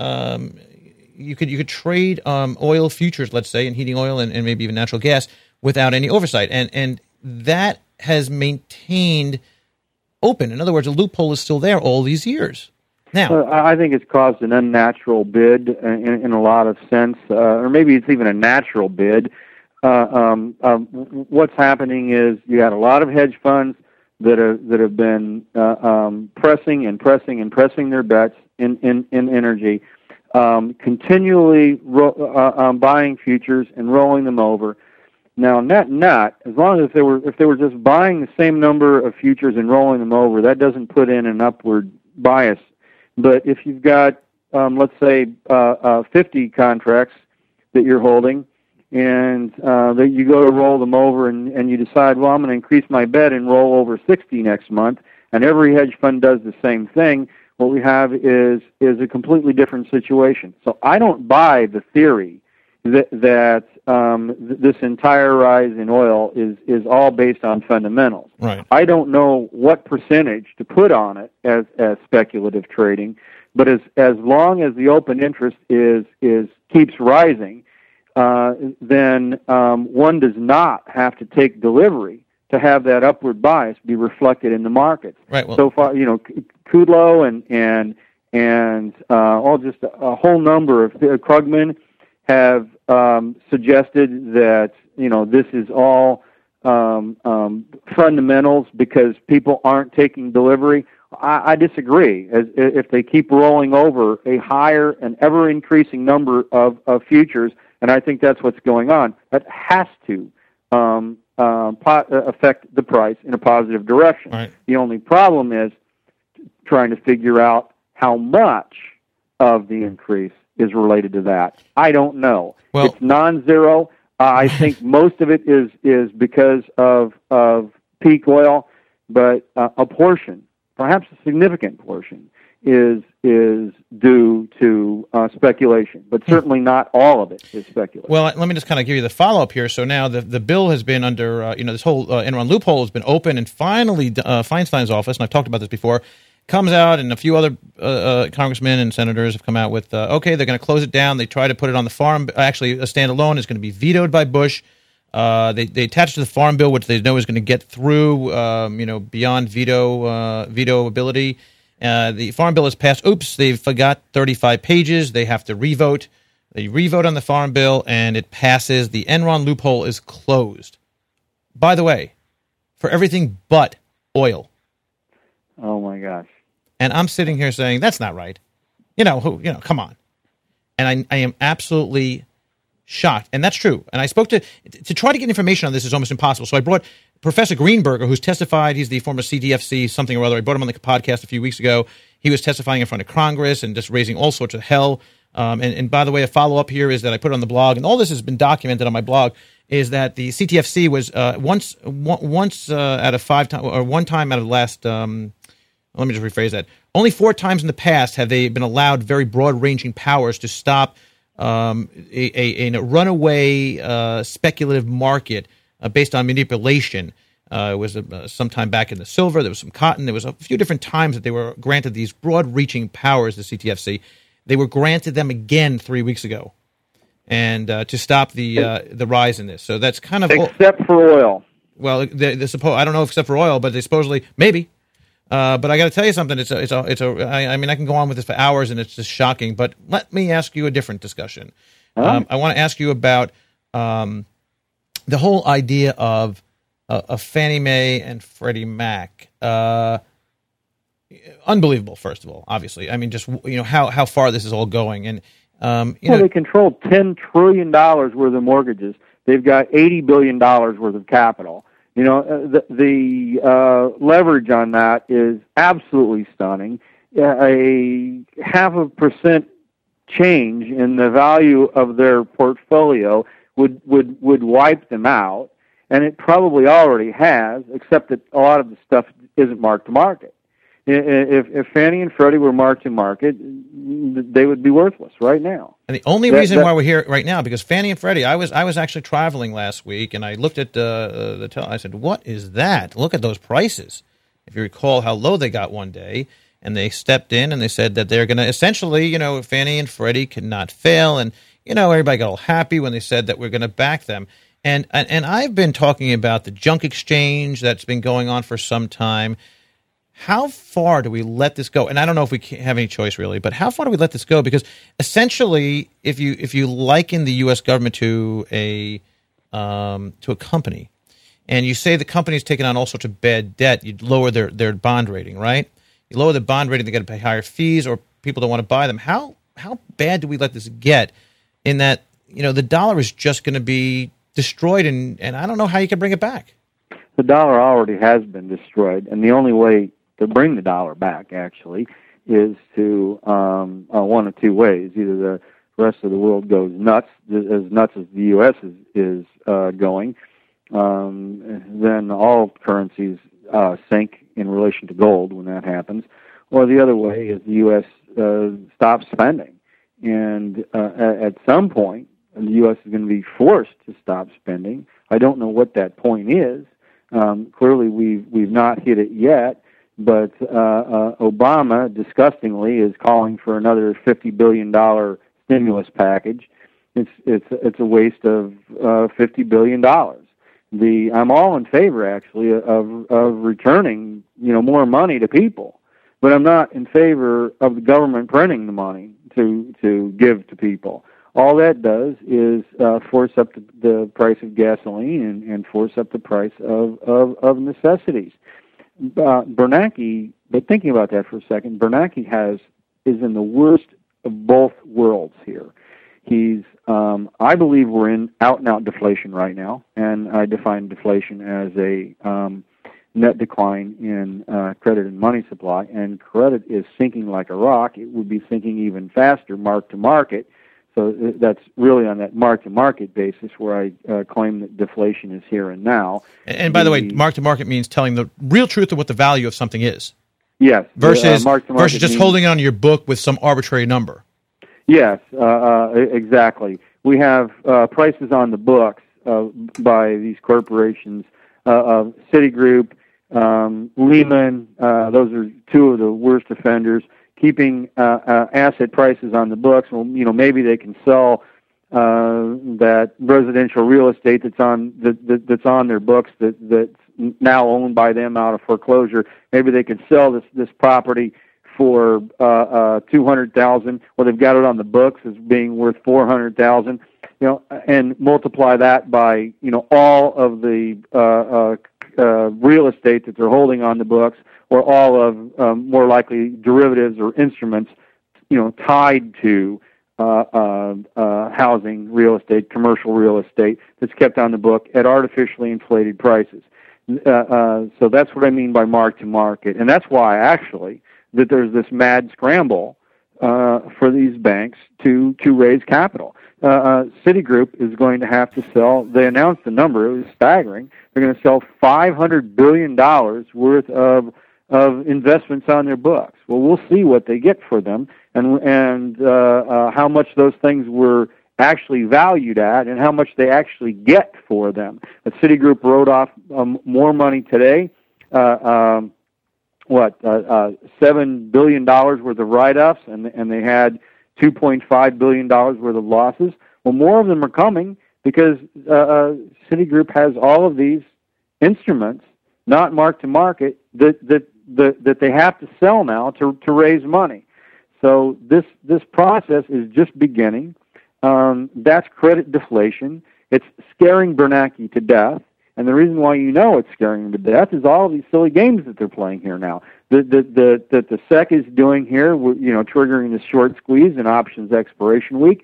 [SPEAKER 4] Um, you could you could trade um, oil futures, let's say, and heating oil and, and maybe even natural gas without any oversight, and and that has maintained open. In other words, a loophole is still there all these years. Now,
[SPEAKER 1] uh, I think it's caused an unnatural bid in, in a lot of sense, uh, or maybe it's even a natural bid. Uh, um, um, what's happening is you had a lot of hedge funds that are that have been uh, um, pressing and pressing and pressing their bets in in, in energy, um, continually ro- uh, um, buying futures and rolling them over. Now, net net, as long as they were if they were just buying the same number of futures and rolling them over, that doesn't put in an upward bias. But if you've got, um, let's say, uh, uh, fifty contracts that you're holding, and uh, that you go to roll them over, and, and you decide, well, I'm going to increase my bet and roll over sixty next month, and every hedge fund does the same thing, what we have is is a completely different situation. So I don't buy the theory that that um, th- this entire rise in oil is is all based on fundamentals.
[SPEAKER 4] Right.
[SPEAKER 1] I don't know what percentage to put on it as as speculative trading, but as as long as the open interest is is keeps rising, uh, then um, one does not have to take delivery to have that upward bias be reflected in the markets.
[SPEAKER 4] Right. Well,
[SPEAKER 1] so far, you know, Kudlow and and and uh, all just a, a whole number of uh, Krugman have um, suggested that you know this is all um, um, fundamentals because people aren't taking delivery. I, I disagree. As if they keep rolling over a higher and ever increasing number of, of futures, and I think that's what's going on. That has to um, uh, po- affect the price in a positive direction.
[SPEAKER 4] Right.
[SPEAKER 1] The only problem is trying to figure out how much of the increase is related to that. I don't know.
[SPEAKER 4] Well,
[SPEAKER 1] it's non-zero. Uh, I think most of it is is because of of peak oil, but uh, a portion, perhaps a significant portion, is is due to uh, speculation. But certainly not all of it is speculation.
[SPEAKER 4] Well, let me just kind of give you the follow-up here. So now the the bill has been under, uh, you know, this whole uh, Enron loophole has been open, and finally uh, Feinstein's office, and I've talked about this before, comes out, and a few other uh, uh, congressmen and senators have come out with, uh, okay, they're going to close it down. They try to put it on the farm. Actually, a standalone is going to be vetoed by Bush. Uh, they they attach to the farm bill, which they know is going to get through, um, you know, beyond veto uh, veto ability. Uh, the farm bill is passed. Oops, they forgot thirty-five pages. They have to revote. They revote on the farm bill, and it passes. The Enron loophole is closed. By the way, for everything but oil.
[SPEAKER 1] Oh my gosh.
[SPEAKER 4] And I'm sitting here saying, that's not right. You know, who, you know, come on. And I, I am absolutely shocked, and that's true. And I spoke to to try to get information on this is almost impossible. So I brought Professor Greenberger, who's testified. He's the former C D F C something or other. I brought him on the podcast a few weeks ago. He was testifying in front of Congress and just raising all sorts of hell. Um, and, and by the way, a follow up here is that I put it on the blog, and all this has been documented on my blog. Is that the C T F C was uh, once once uh, out of five times, or one time out of the last. Um, let me just rephrase that. Only four times in the past have they been allowed very broad-ranging powers to stop um, a, a, a runaway uh, speculative market uh, based on manipulation. Uh, it was uh, sometime back in the silver. There was some cotton. There was a few different times that they were granted these broad-reaching powers. The C T F C. They were granted them again three weeks ago. And uh, to stop the uh, the rise in this, so that's kind of
[SPEAKER 1] except for oil.
[SPEAKER 4] Well, they, they suppose I don't know if except for oil, but they supposedly maybe. Uh, but I got to tell you something. It's a it's a it's a. I, I mean, I can go on with this for hours, and it's just shocking. But let me ask you a different discussion. Huh? Um, I want to ask you about um, the whole idea of uh, of Fannie Mae and Freddie Mac. Uh, unbelievable, first of all. Obviously, I mean, just you know how how far this is all going and. Um, you
[SPEAKER 1] well,
[SPEAKER 4] know,
[SPEAKER 1] they control ten trillion dollars worth of mortgages. They've got eighty billion dollars worth of capital. You know, uh, the, the uh, leverage on that is absolutely stunning. Uh, a half a percent change in the value of their portfolio would, would, would wipe them out, and it probably already has, except that a lot of the stuff isn't marked to market. If, if Fannie and Freddie were marked to market, they would be worthless right now.
[SPEAKER 4] And the only
[SPEAKER 1] that,
[SPEAKER 4] reason
[SPEAKER 1] that,
[SPEAKER 4] why we're here right now, because Fannie and Freddie, I was I was actually traveling last week, and I looked at uh, the tel- I said, what is that? Look at those prices. If you recall how low they got one day, and they stepped in and they said that they're going to essentially, you know, Fannie and Freddie cannot fail, and you know everybody got all happy when they said that we're going to back them. And, and and I've been talking about the junk exchange that's been going on for some time. How far do we let this go? And I don't know if we have any choice really, but how far do we let this go? Because essentially, if you if you liken the U S government to a um, to a company, and you say the company's taking on all sorts of bad debt, you'd lower their, their bond rating, right? You lower the bond rating, they got to pay higher fees, or people don't want to buy them. How how bad do we let this get? In that, you know, the dollar is just going to be destroyed, and, and I don't know how you can bring it back.
[SPEAKER 1] The dollar already has been destroyed, and the only way to bring the dollar back, actually, is to um, uh, one of two ways. Either the rest of the world goes nuts, as nuts as the U S is, is uh, going, um, then all currencies uh, sink in relation to gold when that happens. Or the other way is the U S uh, stops spending. And uh, at some point, the U S is going to be forced to stop spending. I don't know what that point is. Um, clearly, we've, we've not hit it yet. But uh, uh, Obama, disgustingly, is calling for another fifty billion dollars stimulus package. It's it's it's a waste of uh, fifty billion dollars. The I'm all in favor, actually, of of returning you know more money to people, but I'm not in favor of the government printing the money to to give to people. All that does is uh, force up the, the price of gasoline and, and force up the price of of, of necessities. Uh, Bernanke, but thinking about that for a second, Bernanke has is in the worst of both worlds here. He's, um, I believe, we're in out and out deflation right now, and I define deflation as a um, net decline in uh, credit and money supply. And credit is sinking like a rock. It would be sinking even faster, mark to market. So that's really on that mark-to-market basis where I uh, claim that deflation is here and now.
[SPEAKER 4] And, and by the, the way, mark-to-market means telling the real truth of what the value of something is.
[SPEAKER 1] Yes.
[SPEAKER 4] Versus,
[SPEAKER 1] uh,
[SPEAKER 4] versus just
[SPEAKER 1] means,
[SPEAKER 4] holding it on your book with some arbitrary number.
[SPEAKER 1] Yes, uh, uh, exactly. We have uh, prices on the books uh, by these corporations, uh, of Citigroup, um, Lehman. Uh, those are two of the worst offenders. Keeping uh, uh, asset prices on the books. Well, you know, maybe they can sell uh, that residential real estate that's on that, that, that's on their books that that's now owned by them out of foreclosure. Maybe they could sell this this property for uh, uh, two hundred thousand. Well, they've got it on the books as being worth four hundred thousand. You know, and multiply that by you know all of the uh, uh, uh, real estate that they're holding on the books, or all of um, more likely derivatives or instruments, you know, tied to uh, uh, uh, housing, real estate, commercial real estate that's kept on the book at artificially inflated prices. Uh, uh, so that's what I mean by mark to market, and that's why actually that there's this mad scramble uh, for these banks to to raise capital. Uh, uh, Citigroup is going to have to sell. They announced the number; it was staggering. They're going to sell five hundred billion dollars worth of of investments on their books. Well, we'll see what they get for them, and and uh, uh, how much those things were actually valued at, and how much they actually get for them. But Citigroup wrote off um, more money today. Uh, um, what uh, uh, seven billion dollars worth of write-offs, and and they had two point five billion dollars worth of losses. Well, more of them are coming because uh, uh, Citigroup has all of these instruments, not mark to market, that that that, that they have to sell now to to raise money. So this this process is just beginning. Um, that's credit deflation. It's scaring Bernanke to death. And the reason why you know it's scaring him to death is all of these silly games that they're playing here now. That the, the, the, the S E C is doing here, you know, triggering the short squeeze in options expiration week,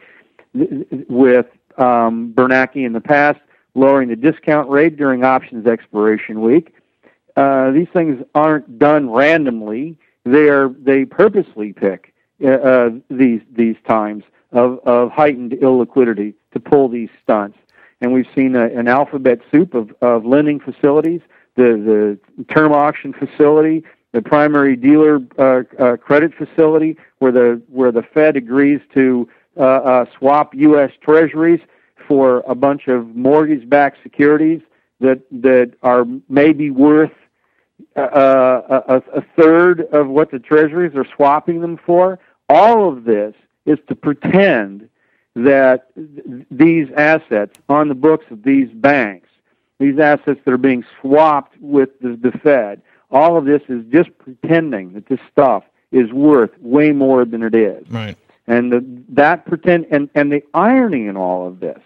[SPEAKER 1] with um, Bernanke in the past lowering the discount rate during options expiration week. Uh, these things aren't done randomly. They are they purposely pick uh, uh, these these times of, of heightened illiquidity to pull these stunts. And we've seen a, an alphabet soup of, of lending facilities, the, the term auction facility, the primary dealer uh, uh, credit facility, where the where the Fed agrees to uh, uh, swap U S Treasuries for a bunch of mortgage-backed securities that that are maybe worth uh, a, a third of what the Treasuries are swapping them for. All of this is to pretend that th- these assets on the books of these banks, these assets that are being swapped with the, the Fed, all of this is just pretending that this stuff is worth way more than it is.
[SPEAKER 4] Right.
[SPEAKER 1] And the, that pretend and, and the irony in all of this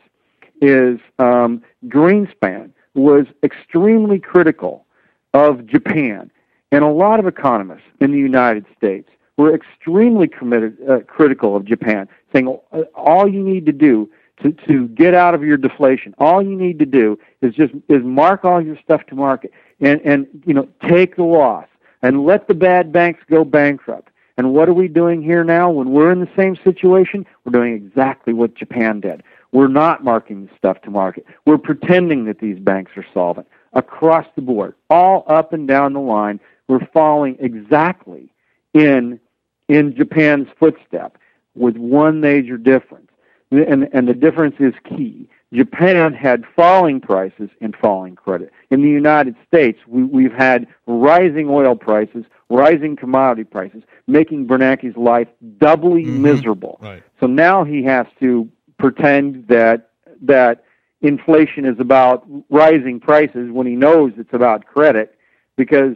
[SPEAKER 1] is um, Greenspan was extremely critical of Japan, and a lot of economists in the United States were extremely committed, uh, critical of Japan, saying all you need to do to, to get out of your deflation, all you need to do is just is mark all your stuff to market and, and you know take the loss and let the bad banks go bankrupt. And what are we doing here now when we're in the same situation? We're doing exactly what Japan did. We're not marking the stuff to market. We're pretending that these banks are solvent. Across the board, all up and down the line, we're following exactly in in Japan's footstep, with one major difference. And, and the difference is key. Japan had falling prices and falling credit. In the United States, we, we've had rising oil prices, rising commodity prices, making Bernanke's life doubly mm-hmm. miserable.
[SPEAKER 4] Right.
[SPEAKER 1] So now he has to pretend that that inflation is about rising prices when he knows it's about credit, because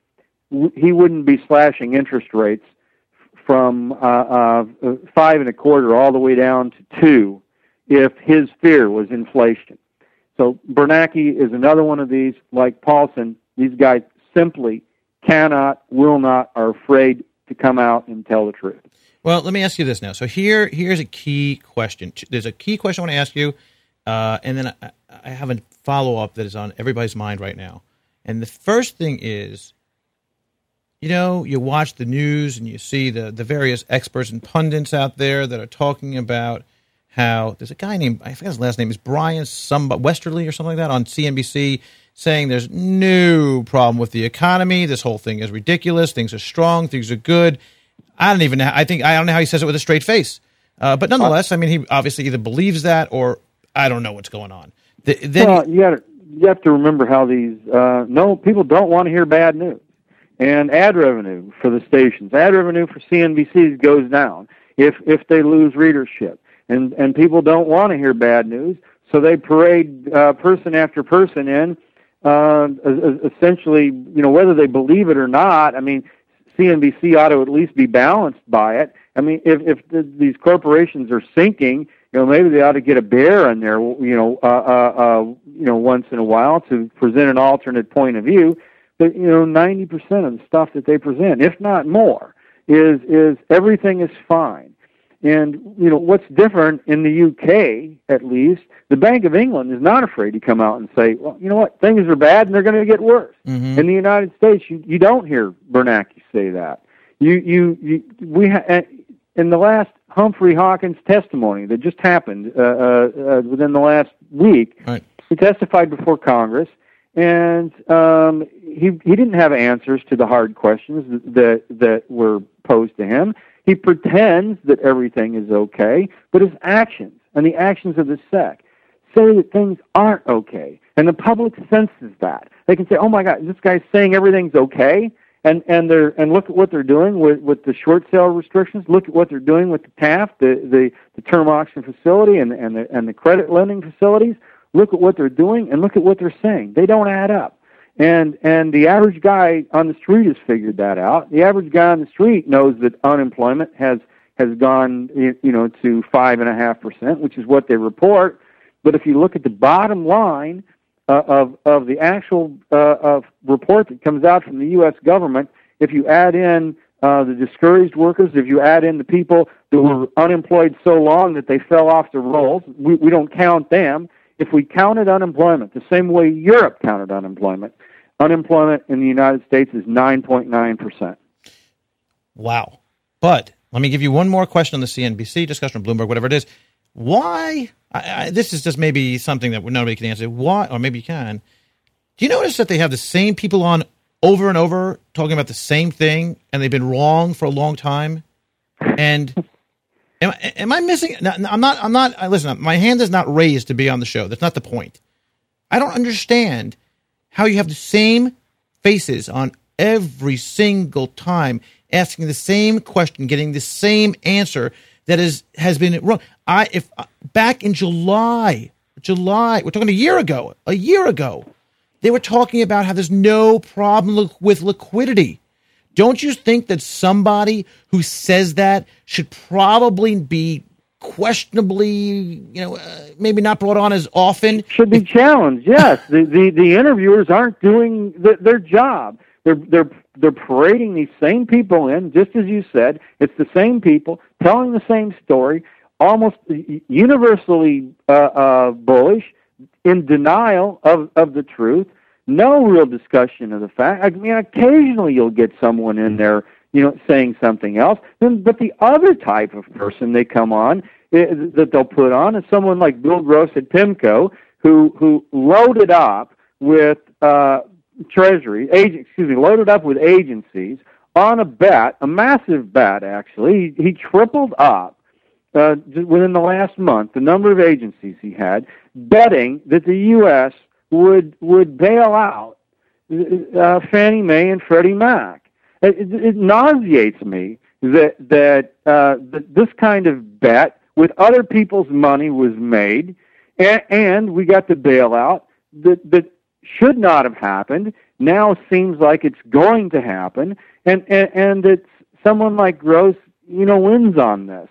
[SPEAKER 1] w- he wouldn't be slashing interest rates from uh, uh, five and a quarter all the way down to two if his fear was inflation. So Bernanke is another one of these. Like Paulson, these guys simply cannot, will not, are afraid to come out and tell the truth.
[SPEAKER 4] Well, let me ask you this now. So here, here's a key question. There's a key question I want to ask you, uh, and then I, I have a follow-up that is on everybody's mind right now. And the first thing is, you know, you watch the news and you see the, the various experts and pundits out there that are talking about how there's a guy named, I forget his last name, is Brian somebody, Westerly or something like that on C N B C, saying there's no problem with the economy. This whole thing is ridiculous. Things are strong. Things are good. I don't even know. I think I don't know how he says it with a straight face. Uh, but nonetheless, I mean, he obviously either believes that or I don't know what's going on. The, then
[SPEAKER 1] well, you, gotta, you have to remember how these, uh, no, people don't want to hear bad news. And ad revenue for the stations, ad revenue for C N B C goes down if if they lose readership. And and people don't want to hear bad news, so they parade uh, person after person in, uh, essentially, you know, whether they believe it or not. I mean, C N B C ought to at least be balanced by it. I mean, if if the, these corporations are sinking, you know, maybe they ought to get a bear in there, you know, uh, uh, uh, you know, once in a while to present an alternate point of view. But, you know, ninety percent of the stuff that they present, if not more, is is everything is fine. and you know what's different in the U K, at least, the Bank of England is not afraid to come out and say, well, you know what, things are bad and they're going to get worse. Mm-hmm. In the United States, you, you don't hear Bernanke say that. You you, you we ha- in the last Humphrey Hawkins testimony that just happened uh, uh, within the last week,
[SPEAKER 4] right.
[SPEAKER 1] He testified before Congress, and um, he he didn't have answers to the hard questions that that were posed to him. He pretends that everything is okay, but his actions and the actions of the S E C say that things aren't okay, and the public senses that. They can say, "Oh my God, this guy's saying everything's okay." And and they're and look at what they're doing with, with the short sale restrictions. Look at what they're doing with the T A F, the, the, the term auction facility, and and the and the credit lending facilities. Look at what they're doing, and look at what they're saying. They don't add up. And and the average guy on the street has figured that out. The average guy on the street knows that unemployment has has gone you know to five and a half percent, which is what they report. But if you look at the bottom line Uh, of of the actual uh, of report that comes out from the U S government, if you add in uh, the discouraged workers, if you add in the people that were unemployed so long that they fell off the rolls, we, we don't count them. If we counted unemployment the same way Europe counted unemployment, unemployment in the United States is nine point nine percent.
[SPEAKER 4] Wow. But let me give you one more question on the C N B C discussion, Bloomberg, whatever it is. Why? I, I, this is just maybe something that nobody can answer. Why, or maybe you can. Do you notice that they have the same people on over and over talking about the same thing, and they've been wrong for a long time? And am, am I missing? No, I'm not. I'm not. Listen, my hand is not raised to be on the show. That's not the point. I don't understand how you have the same faces on every single time, asking the same question, getting the same answer. That is has been wrong. I if uh, back in July, July, we're talking a year ago, a year ago, they were talking about how there's no problem li- with liquidity. Don't you think that somebody who says that should probably be questionably, you know, uh, maybe not brought on as often?
[SPEAKER 1] Should be challenged. Yes, the, the the interviewers aren't doing the, their job. They're they're they're parading these same people in, just as you said. It's the same people telling the same story, almost universally uh, uh, bullish, in denial of, of the truth. No real discussion of the fact. I mean, occasionally you'll get someone in there, you know, saying something else. Then, but the other type of person they come on it, that they'll put on is someone like Bill Gross at PIMCO, who who loaded up with. Uh, Treasury, ag- excuse me, loaded up with agencies on a bet, a massive bet actually. He, he tripled up uh, within the last month the number of agencies he had, betting that the U S would would bail out uh, Fannie Mae and Freddie Mac. It, it, it nauseates me that that, uh, that this kind of bet with other people's money was made, and, and we got the bailout that that. should not have happened, now seems like it's going to happen, and, and, and it's someone like Gross, you know, wins on this.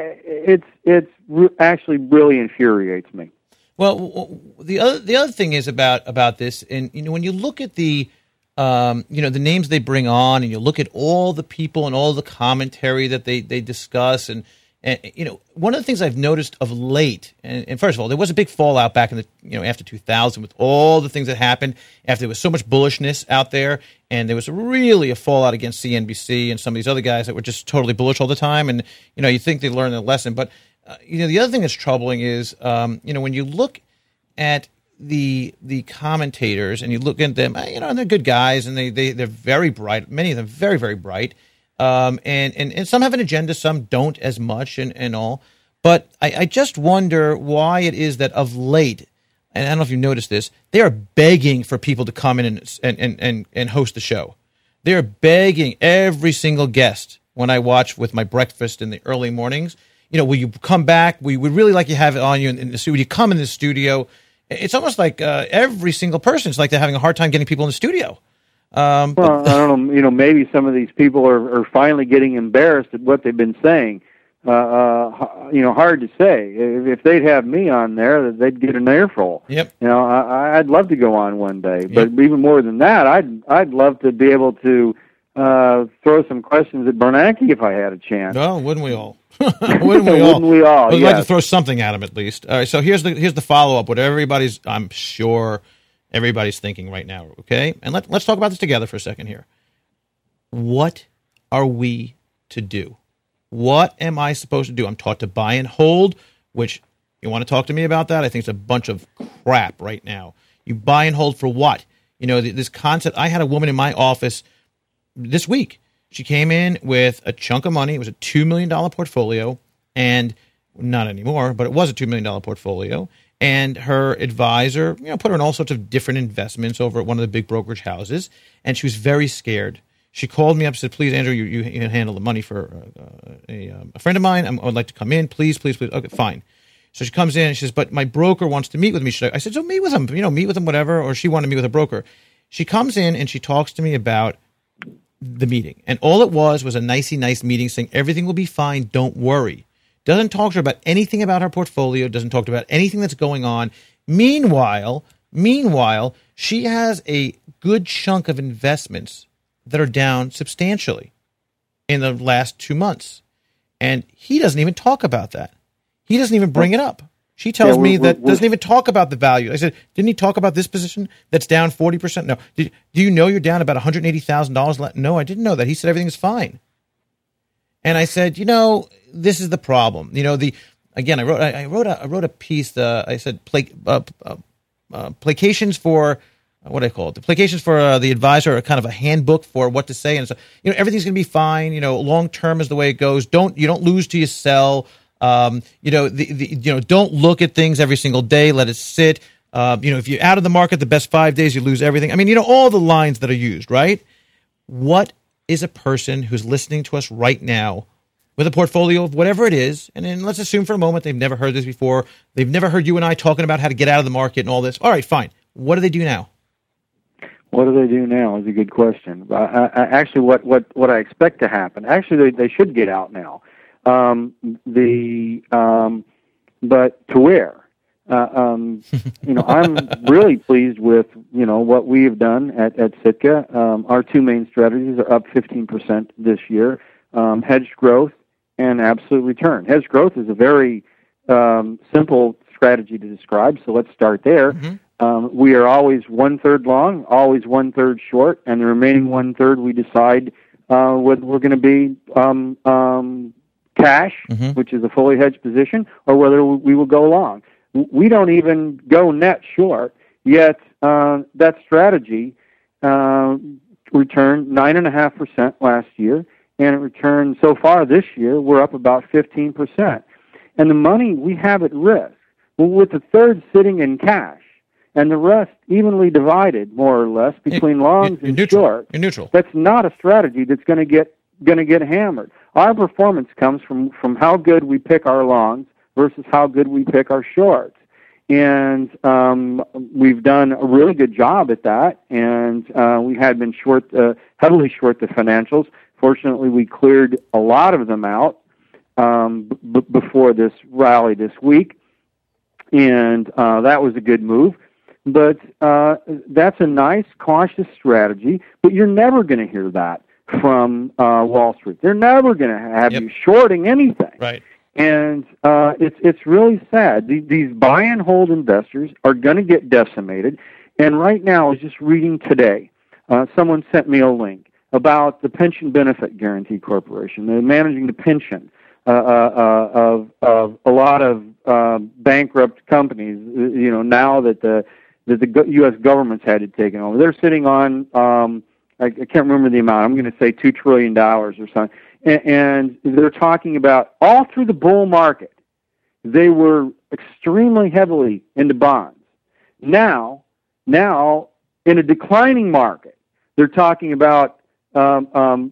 [SPEAKER 1] It's it's re- actually really infuriates me.
[SPEAKER 4] Well, the other the other thing is about about this, and you know, when you look at the um, you know the names they bring on, and you look at all the people and all the commentary that they they discuss, and. And, you know, one of the things I've noticed of late, and, and first of all, there was a big fallout back in the, you know, after two thousand with all the things that happened after there was so much bullishness out there. And there was really a fallout against C N B C and some of these other guys that were just totally bullish all the time. And, you know, you think they learned a lesson. But, uh, you know, the other thing that's troubling is, um, you know, when you look at the the commentators and you look at them, you know, and they're good guys and they, they, they're very bright, many of them very, very bright. Um, and, and, and some have an agenda, some don't as much and, and all. But I, I just wonder why it is that of late, and I don't know if you noticed this, they are begging for people to come in and, and, and, and host the show. They are begging every single guest when I watch with my breakfast in the early mornings. You know, will you come back? We would really like you to have it on you in, in the studio. Would you come in the studio? It's almost like uh, every single person is like they're having a hard time getting people in the studio. Um,
[SPEAKER 1] well, I don't know. You know, maybe some of these people are, are finally getting embarrassed at what they've been saying. Uh, uh, you know, hard to say. If, if they'd have me on there, they'd get an earful.
[SPEAKER 4] Yep.
[SPEAKER 1] You know, I, I'd love to go on one day, but yep. Even more than that, I'd I'd love to be able to uh, throw some questions at Bernanke if I had a chance.
[SPEAKER 4] No, wouldn't we all? wouldn't we all?
[SPEAKER 1] Wouldn't we all?
[SPEAKER 4] I'd
[SPEAKER 1] yes.
[SPEAKER 4] like to throw something at him at least. All right, so here's the here's the follow up. What everybody's, I'm sure everybody's thinking right now. Okay, and let let's talk about this together for a second here. What are we to do? What am I supposed to do? I'm taught to buy and hold, which you want to talk to me about that? I think it's a bunch of crap right now. You buy and hold for what? You know, this concept. I had a woman in my office this week. She came in with a chunk of money. It was a two million dollars portfolio, and not anymore, but it was a two million dollars portfolio. And her advisor, you know, put her in all sorts of different investments over at one of the big brokerage houses, and she was very scared. She called me up and said, please, Andrew, you, you, you handle the money for uh, a, um, a friend of mine. I'm, I would like to come in. Please, please, please. Okay, fine. So she comes in and she says, but my broker wants to meet with me. Should I? I said, so meet with him, you know, meet with him, whatever. Or she wanted to meet with a broker. She comes in and she talks to me about the meeting. And all it was was a nicey nice meeting saying everything will be fine. Don't worry. Doesn't talk to her about anything about her portfolio. Doesn't talk to her about anything that's going on. Meanwhile, meanwhile, she has a good chunk of investments that are down substantially in the last two months. And he doesn't even talk about that. He doesn't even bring it up. She tells
[SPEAKER 1] yeah,
[SPEAKER 4] me
[SPEAKER 1] we're,
[SPEAKER 4] that
[SPEAKER 1] we're,
[SPEAKER 4] doesn't even talk about the value. I said, didn't he talk about this position that's down forty percent? No. Did, do you know you're down about one hundred eighty thousand dollars? No, I didn't know that. He said everything is fine. And I said, you know, this is the problem. You know, the again, I wrote I, I wrote a I wrote a piece. Uh, I said, pla- uh, uh, uh, placations for what do I call it? The placations for uh, the advisor are kind of a handbook for what to say, and so you know everything's going to be fine. You know, long term is the way it goes. Don't you don't lose till you sell. Um, you know, the, the you know don't look at things every single day. Let it sit. Uh, you know, if you're out of the market the best five days, you lose everything. I mean, you know, all the lines that are used, right? What is a person who's listening to us right now with a portfolio of whatever it is, and then let's assume for a moment they've never heard this before. They've never heard you and I talking about how to get out of the market and all this. All right, fine. What do they do now?
[SPEAKER 1] What do they do now is a good question. I, I, actually, what, what, what I expect to happen, actually, they, they should get out now. Um, the um, but to where? Uh, um, you know, I'm really pleased with you know what we have done at at Sitka. Um, our two main strategies are up fifteen percent this year: um, hedged growth and absolute return. Hedged growth is a very um, simple strategy to describe. So let's start there. Mm-hmm. Um, we are always one-third long, always one-third short, and the remaining one-third we decide uh, whether we're going to be um, um, cash, mm-hmm. which is a fully hedged position, or whether we will go long. We don't even go net short, yet uh, that strategy uh, returned nine point five percent last year, and it returned so far this year, we're up about fifteen percent. And the money we have at risk, with the third sitting in cash, and the rest evenly divided, more or less, between longs
[SPEAKER 4] you're
[SPEAKER 1] and
[SPEAKER 4] neutral.
[SPEAKER 1] shorts.
[SPEAKER 4] You're neutral.
[SPEAKER 1] That's not a strategy that's going to get going to get hammered. Our performance comes from, from how good we pick our longs versus how good we pick our shorts. And um, we've done a really good job at that, and uh, we had been short, uh, heavily short the financials. Fortunately, we cleared a lot of them out um, b- before this rally this week, and uh, that was a good move. But uh, that's a nice, cautious strategy, but you're never going to hear that from uh, Wall Street. They're never going to have yep. you shorting anything.
[SPEAKER 4] Right.
[SPEAKER 1] And uh, it's it's really sad. These buy and hold investors are going to get decimated. And right now, I was just reading today, uh, someone sent me a link about the Pension Benefit Guaranty Corporation. They're managing the pension uh, uh, of of a lot of uh, bankrupt companies. You know, now that the that the U S government's had it taken over, they're sitting on um, I, I can't remember the amount. I'm going to say two trillion dollars or something. And they're talking about all through the bull market, they were extremely heavily into bonds. Now, now in a declining market, they're talking about um, um,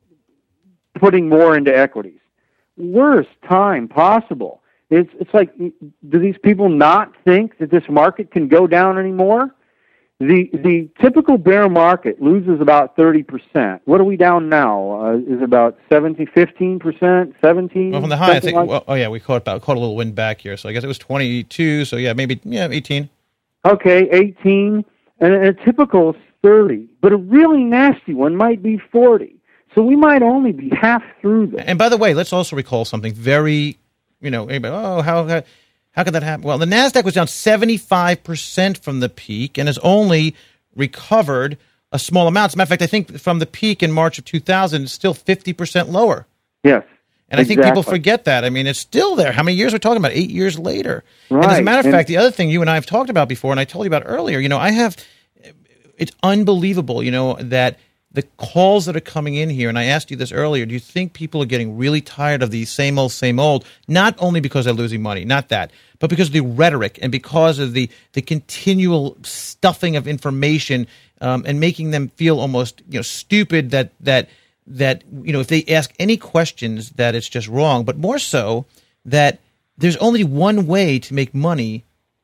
[SPEAKER 1] putting more into equities. Worst time possible. It's it's like, do these people not think that this market can go down anymore? The the typical bear market loses about thirty percent. What are we down now? Uh, is it about seventeen, fifteen percent, seventeen?
[SPEAKER 4] Well, from the high, I think, like? well, oh yeah, we caught about caught a little wind back here, so I guess it was twenty-two, so yeah, maybe, yeah, eighteen.
[SPEAKER 1] Okay, eighteen. And a typical thirty, but a really nasty one might be forty. So we might only be half through this.
[SPEAKER 4] And by the way, let's also recall something very, you know, anybody, oh, how, how how could that happen? Well, the NASDAQ was down seventy-five percent from the peak and has only recovered a small amount. As a matter of fact, I think from the peak in March of two thousand, it's still fifty percent lower.
[SPEAKER 1] Yes.
[SPEAKER 4] And I
[SPEAKER 1] exactly.
[SPEAKER 4] think people forget that. I mean, it's still there. How many years are we talking about? Eight years later.
[SPEAKER 1] Right.
[SPEAKER 4] And as a matter of
[SPEAKER 1] and,
[SPEAKER 4] fact, the other thing you and I have talked about before, and I told you about earlier, you know, I have, it's unbelievable, you know, that the calls that are coming in here, and I asked you this earlier, do you think people are getting really tired of the same old, same old, not only because they're losing money, not that, but because of the rhetoric and because of the, the continual stuffing of information um, and making them feel almost, you know, stupid that, that, that, you know, if they ask any questions that it's just wrong, but more so that there's only one way to make money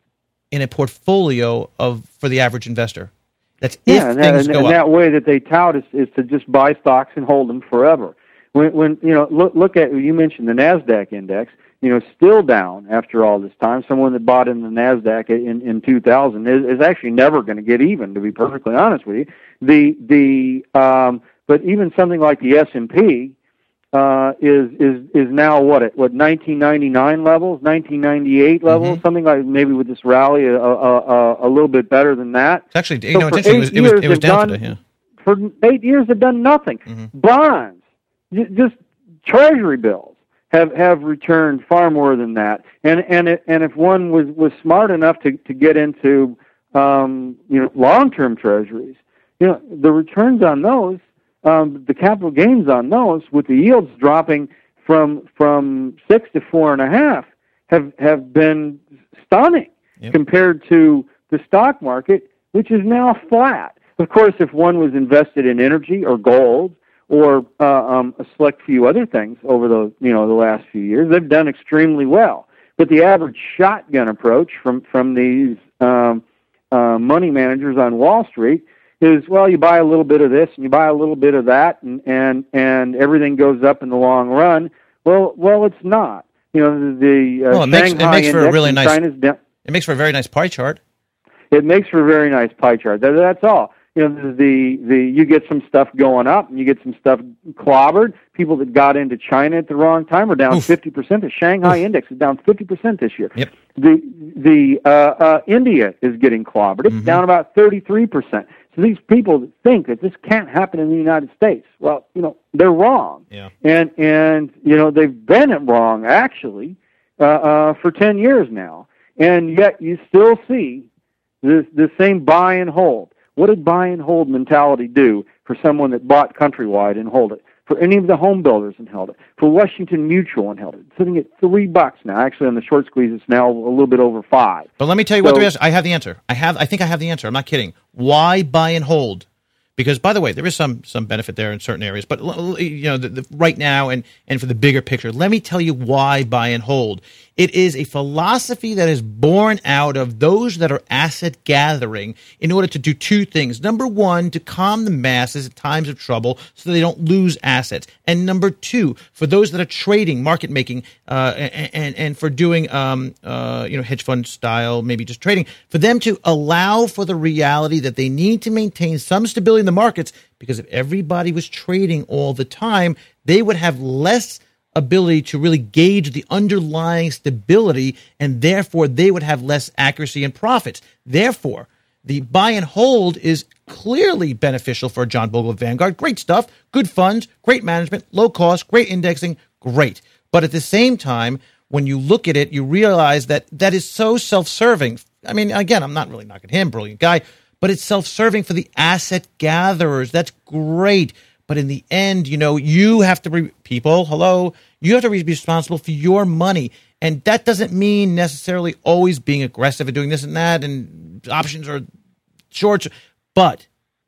[SPEAKER 4] in a portfolio of for the average investor. That's
[SPEAKER 1] yeah,
[SPEAKER 4] if
[SPEAKER 1] and,
[SPEAKER 4] things
[SPEAKER 1] that,
[SPEAKER 4] go
[SPEAKER 1] and
[SPEAKER 4] up.
[SPEAKER 1] that way that they tout is, is to just buy stocks and hold them forever. When, when you know, look, look at, you mentioned the NASDAQ index, you know, still down after all this time. Someone that bought in the NASDAQ in, in two thousand is, is actually never going to get even, to be perfectly honest with you. The, the, um, but even something like the S and P uh, is, is, is now what, at what, nineteen ninety-nine levels, nineteen ninety-eight levels, mm-hmm. something like maybe with this rally a, a, a, a little bit better than that.
[SPEAKER 4] It's actually, you
[SPEAKER 1] so
[SPEAKER 4] know, it's interesting. It was, it was, it was down
[SPEAKER 1] done,
[SPEAKER 4] today, yeah.
[SPEAKER 1] For eight years, they've done nothing. Mm-hmm. Bonds, just treasury bills, have, have returned far more than that. And and it, and if one was, was smart enough to, to get into um, you know long-term treasuries, you know the returns on those, um, the capital gains on those, with the yields dropping from from six to four and a half, have have been stunning yep. compared to the stock market, which is now flat. Of course, if one was invested in energy or gold or uh, um, a select few other things over the you know the last few years, they've done extremely well. But the average shotgun approach from from these um, uh, money managers on Wall Street is, well, you buy a little bit of this and you buy a little bit of that, and and, and everything goes up in the long run. Well, well, it's not. You know, the uh,
[SPEAKER 4] well, it makes,
[SPEAKER 1] Shanghai
[SPEAKER 4] it makes for a really nice.
[SPEAKER 1] China's down.
[SPEAKER 4] It makes for a very nice pie chart.
[SPEAKER 1] It makes for a very nice pie chart. That, that's all. You know, the the you get some stuff going up and you get some stuff clobbered. People that got into China at the wrong time are down fifty percent. The Shanghai Oof. Index is down fifty percent this year.
[SPEAKER 4] Yep.
[SPEAKER 1] The the uh, uh, India is getting clobbered. It's mm-hmm. down about thirty-three percent. So these people think that this can't happen in the United States. Well, you know, they're wrong.
[SPEAKER 4] Yeah.
[SPEAKER 1] And and you know they've been wrong actually uh, uh, for ten years now, and yet you still see this the same buy and hold. What did buy and hold mentality do for someone that bought Countrywide and held it? For any of the home builders and held it? For Washington Mutual and held it? It's sitting at three bucks now. Actually, on the short squeeze, it's now a little bit over five.
[SPEAKER 4] But let me tell you so, what there is. I have the answer. I have. I think I have the answer. I'm not kidding. Why buy and hold? Because, by the way, there is some some benefit there in certain areas. But you know, the, the, right now and and for the bigger picture, let me tell you why buy and hold. It is a philosophy that is born out of those that are asset gathering in order to do two things. Number one, to calm the masses at times of trouble so they don't lose assets. And number two, for those that are trading, market making, uh, and, and, and for doing, um, uh, you know, hedge fund style, maybe just trading, for them to allow for the reality that they need to maintain some stability in the markets, because if everybody was trading all the time, they would have less ability to really gauge the underlying stability, and therefore they would have less accuracy and profits. Therefore, the buy and hold is clearly beneficial for John Bogle of Vanguard. Great stuff, good funds, great management, low cost, great indexing, great. But at the same time, when you look at it, you realize that that is so self-serving. I mean, again, I'm not really knocking him, brilliant guy, but it's self-serving for the asset gatherers. That's great. But in the end, you know, you have to be, people, hello, you have to be responsible for your money. And that doesn't mean necessarily always being aggressive and doing this and that, and options are shorts. But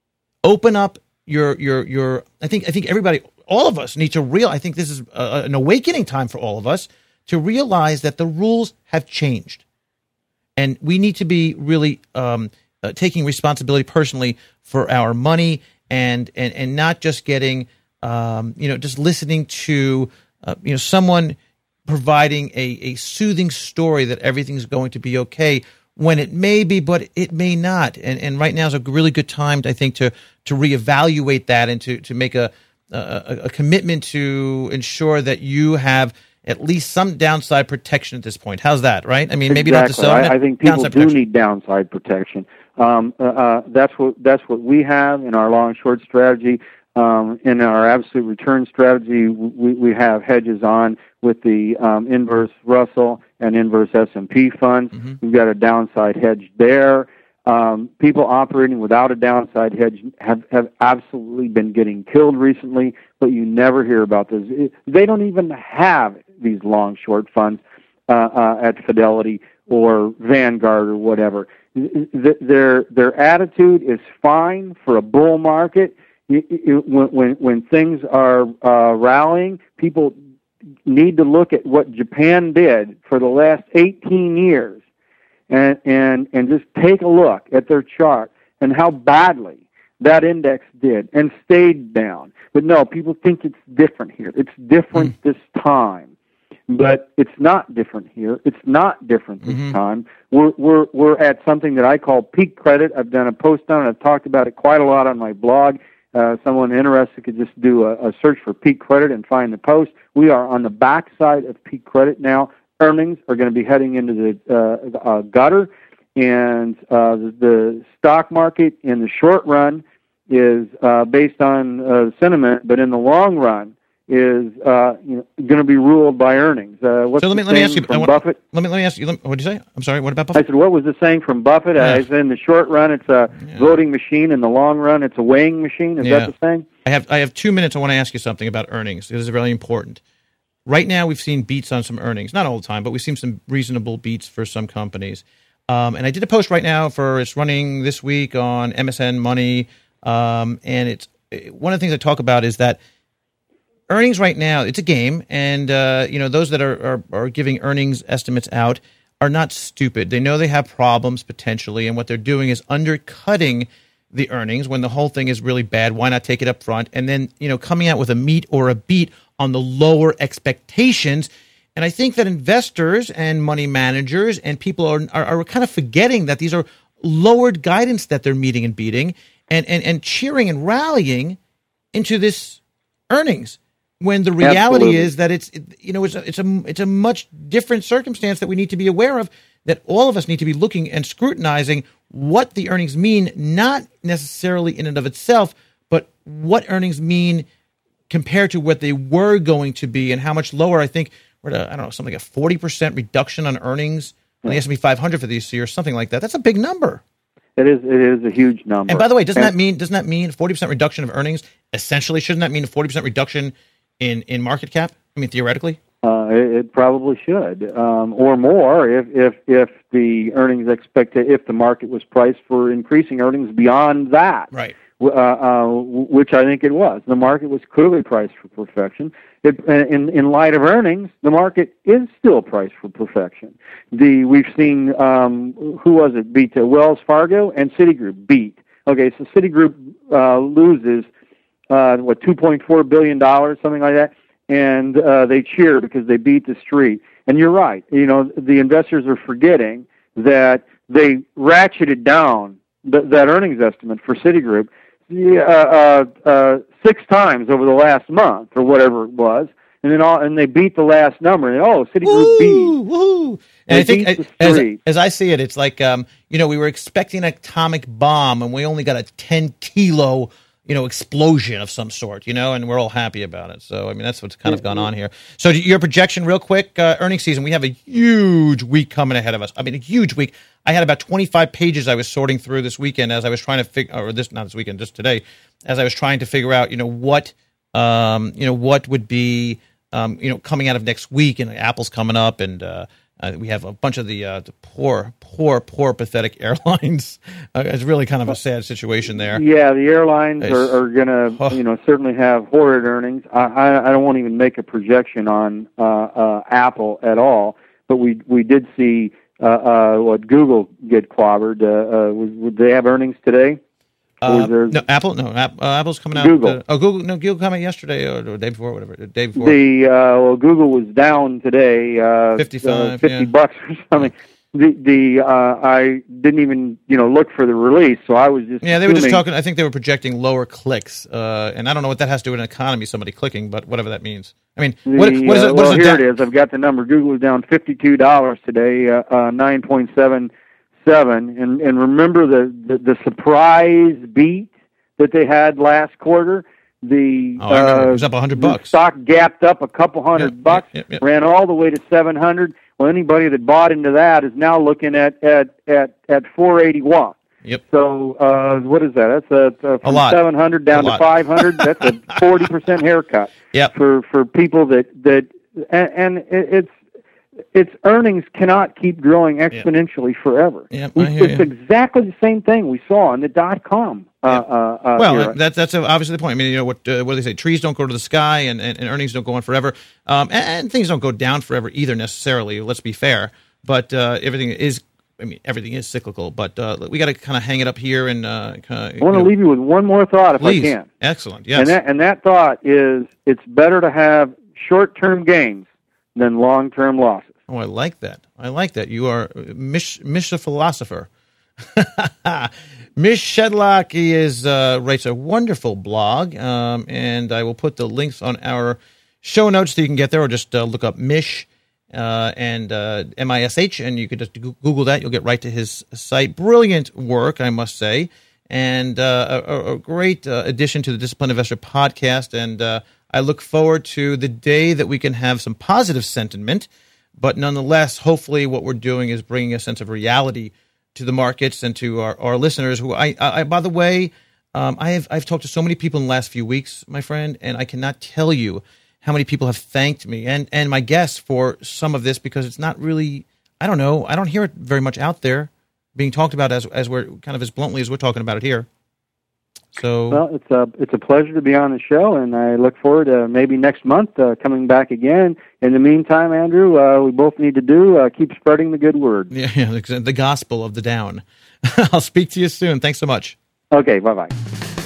[SPEAKER 4] open up your, your, your, I think, I think everybody, all of us need to real, I think this is a, an awakening time for all of us to realize that the rules have changed. And we need to be really um, uh, taking responsibility personally for our money. And, and and not just getting, um, you know, just listening to, uh, you know, someone providing a, a soothing story that everything's going to be okay, when it may be, but it may not. And and right now is a really good time, I think, to to reevaluate that and to to make a a, a commitment to ensure that you have at least some downside protection at this point. How's that, right? I mean, maybe
[SPEAKER 1] exactly.
[SPEAKER 4] not to sell.
[SPEAKER 1] I, I think people do
[SPEAKER 4] protection.
[SPEAKER 1] need downside protection. Um, uh, uh, that's what that's what we have in our long short strategy. Um, in our absolute return strategy, we, we have hedges on with the um, inverse Russell and inverse S and P funds. Mm-hmm. We've got a downside hedge there. Um, people operating without a downside hedge have, have absolutely been getting killed recently, but you never hear about this. It, they don't even have these long short funds uh, uh, at Fidelity or Vanguard or whatever. Their their attitude is fine for a bull market. It, it, when, when when things are uh, rallying, people need to look at what Japan did for the last eighteen years, and and and just take a look at their chart and how badly that index did and stayed down. But no, people think it's different here. It's different mm. this time, but it's not different here. It's not different this mm-hmm. time. We're we're we're at something that I call peak credit. I've done a post on it. I've talked about it quite a lot on my blog. Uh, someone interested could just do a, a search for peak credit and find the post. We are on the backside of peak credit now. Earnings are going to be heading into the uh, uh, gutter, and uh, the, the stock market in the short run is uh, based on uh, sentiment, but in the long run is uh, you know, going to be ruled by earnings. Uh, what's
[SPEAKER 4] so let me
[SPEAKER 1] the
[SPEAKER 4] let me ask you.
[SPEAKER 1] From
[SPEAKER 4] want,
[SPEAKER 1] Buffett?
[SPEAKER 4] Let me let me ask you. What did you say? I'm sorry. What about Buffett?
[SPEAKER 1] I said, what was the saying from Buffett?
[SPEAKER 4] Yeah.
[SPEAKER 1] I said, in the short run, it's a yeah. voting machine. In the long run, it's a weighing machine. Is
[SPEAKER 4] yeah.
[SPEAKER 1] that the saying?
[SPEAKER 4] I have I have two minutes. I want to ask you something about earnings. This is really important. Right now, we've seen beats on some earnings. Not all the time, but we've seen some reasonable beats for some companies. Um, and I did a post right now for it's running this week on M S N Money, um, and it's one of the things I talk about is that earnings right now, it's a game, and uh, you know those that are, are, are giving earnings estimates out are not stupid. They know they have problems potentially, and what they're doing is undercutting the earnings when the whole thing is really bad. Why not take it up front? And then you know coming out with a meet or a beat on the lower expectations. And I think that investors and money managers and people are, are, are kind of forgetting that these are lowered guidance that they're meeting and beating and, and, and cheering and rallying into this earnings. When the reality
[SPEAKER 1] Absolutely.
[SPEAKER 4] is that it's you know it's a, it's a it's a much different circumstance that we need to be aware of, that all of us need to be looking and scrutinizing what the earnings mean, not necessarily in and of itself, but what earnings mean compared to what they were going to be and how much lower. I think we're at a, I don't know, something like a forty percent reduction on earnings on the S and P five hundred for this year, something like that. That's a big number.
[SPEAKER 1] It is. It is a huge number.
[SPEAKER 4] And by the way, doesn't
[SPEAKER 1] and,
[SPEAKER 4] that mean doesn't that mean forty percent reduction of earnings? Essentially, shouldn't that mean a forty percent reduction in, in market cap? I mean, theoretically,
[SPEAKER 1] uh, it, it probably should, um, or more, if if if the earnings expected, if the market was priced for increasing earnings beyond that,
[SPEAKER 4] right?
[SPEAKER 1] Uh, uh, which I think it was. The market was clearly priced for perfection. It, in in light of earnings, the market is still priced for perfection. The we've seen um, who was it beat to Wells Fargo and Citigroup beat. Okay, so Citigroup uh, loses uh, what two point four billion dollars, something like that, and uh, they cheer because they beat the street. And you're right. You know, the investors are forgetting that they ratcheted down th- that earnings estimate for Citigroup uh, uh, uh, six times over the last month or whatever it was, and then all and they beat the last number. And oh, Citigroup
[SPEAKER 4] woo,
[SPEAKER 1] beat.
[SPEAKER 4] Woo. And I think as, as I see it, it's like um, you know we were expecting an atomic bomb, and we only got a ten kilo you know explosion of some sort, you know, and we're all happy about it. So I mean that's what's kind of gone on here. So your projection, real quick, uh, earnings season. We have a huge week coming ahead of us. I mean a huge week. I had about twenty-five pages I was sorting through this weekend as I was trying to figure, or this not this weekend, just today, as I was trying to figure out, you know, what, um, you know, what would be, um, you know, coming out of next week, and Apple's coming up, and uh, uh, we have a bunch of the, uh, the poor, poor, poor, pathetic airlines. Uh, it's really kind of a sad situation there.
[SPEAKER 1] Yeah, the airlines are, are going to, oh. you know, certainly have horrid earnings. I, I, I don't want to even make a projection on uh, uh, Apple at all, but we we did see. Uh, uh, what Google get clobbered? Uh, uh, was, would they have earnings today?
[SPEAKER 4] Uh, there... No, Apple. No, App, uh, Apple's coming out.
[SPEAKER 1] Google.
[SPEAKER 4] Uh, oh, Google. No, Google coming yesterday or the day before, whatever. The day before.
[SPEAKER 1] The uh, well, Google was down today. Uh,
[SPEAKER 4] Fifty-five,
[SPEAKER 1] uh, fifty
[SPEAKER 4] yeah.
[SPEAKER 1] bucks or something. the the uh, I didn't even you know look for the release, so I was just
[SPEAKER 4] yeah. They were just
[SPEAKER 1] assuming,
[SPEAKER 4] talking. I think they were projecting lower clicks, uh, and I don't know what that has to do with an economy. Somebody clicking, but whatever that means. I mean,
[SPEAKER 1] the,
[SPEAKER 4] what, what is it? What
[SPEAKER 1] well,
[SPEAKER 4] is it
[SPEAKER 1] here
[SPEAKER 4] down?
[SPEAKER 1] it is. I've got the number. Google is down fifty-two dollars today, uh, uh, nine point seven seven, and and remember the, the the surprise beat that they had last quarter. The
[SPEAKER 4] oh, I remember.
[SPEAKER 1] Uh,
[SPEAKER 4] it was up a hundred bucks.
[SPEAKER 1] Stock gapped up a couple hundred
[SPEAKER 4] yep,
[SPEAKER 1] bucks,
[SPEAKER 4] yep, yep.
[SPEAKER 1] ran all the way to seven hundred. Well, anybody that bought into that is now looking at at at, at four eighty-one.
[SPEAKER 4] Yep.
[SPEAKER 1] So uh, what is that? That's a, a from
[SPEAKER 4] a lot.
[SPEAKER 1] seven hundred down
[SPEAKER 4] a
[SPEAKER 1] to
[SPEAKER 4] lot.
[SPEAKER 1] five hundred. That's a forty percent haircut.
[SPEAKER 4] Yep.
[SPEAKER 1] For for people that that and, and it's its earnings cannot keep growing exponentially yep. forever.
[SPEAKER 4] Yep,
[SPEAKER 1] we,
[SPEAKER 4] I hear
[SPEAKER 1] it's
[SPEAKER 4] you.
[SPEAKER 1] exactly the same thing we saw in the dot com. Uh,
[SPEAKER 4] Yep.
[SPEAKER 1] uh, uh,
[SPEAKER 4] well,
[SPEAKER 1] era.
[SPEAKER 4] that's that's obviously the point. I mean, you know what? Uh, what do they say? Trees don't go to the sky, and, and, and earnings don't go on forever, um, and, and things don't go down forever either necessarily. Let's be fair, but uh, everything is. I mean, everything is cyclical, but uh, we got to kind of hang it up here and. Uh, kinda,
[SPEAKER 1] I want to leave you with one more thought, if
[SPEAKER 4] please.
[SPEAKER 1] I can.
[SPEAKER 4] Excellent. Yes.
[SPEAKER 1] And that and that thought is, it's better to have short-term gains than long-term losses.
[SPEAKER 4] Oh, I like that. I like that. You are Mish, Mish a philosopher. Mish Shedlock is uh, writes a wonderful blog, um, and I will put the links on our show notes so you can get there, or just uh, look up Mish uh, and uh, M I S H, and you can just Google that. You'll get right to his site. Brilliant work, I must say, and uh, a, a great uh, addition to the Disciplined Investor podcast, and uh, I look forward to the day that we can have some positive sentiment, but nonetheless, hopefully what we're doing is bringing a sense of reality to the markets and to our, our listeners. Who I, I, by the way, um, I have I've talked to so many people in the last few weeks, my friend, and I cannot tell you how many people have thanked me and, and my guests for some of this, because it's not really, I don't know, I don't hear it very much out there being talked about as as we're kind of as bluntly as we're talking about it here. So
[SPEAKER 1] well, it's a it's a pleasure to be on the show, and I look forward to maybe next month uh, coming back again. In the meantime, Andrew, uh, we both need to do uh, keep spreading the good word.
[SPEAKER 4] Yeah, yeah, the gospel of the down. I'll speak to you soon. Thanks so much.
[SPEAKER 1] Okay, bye bye.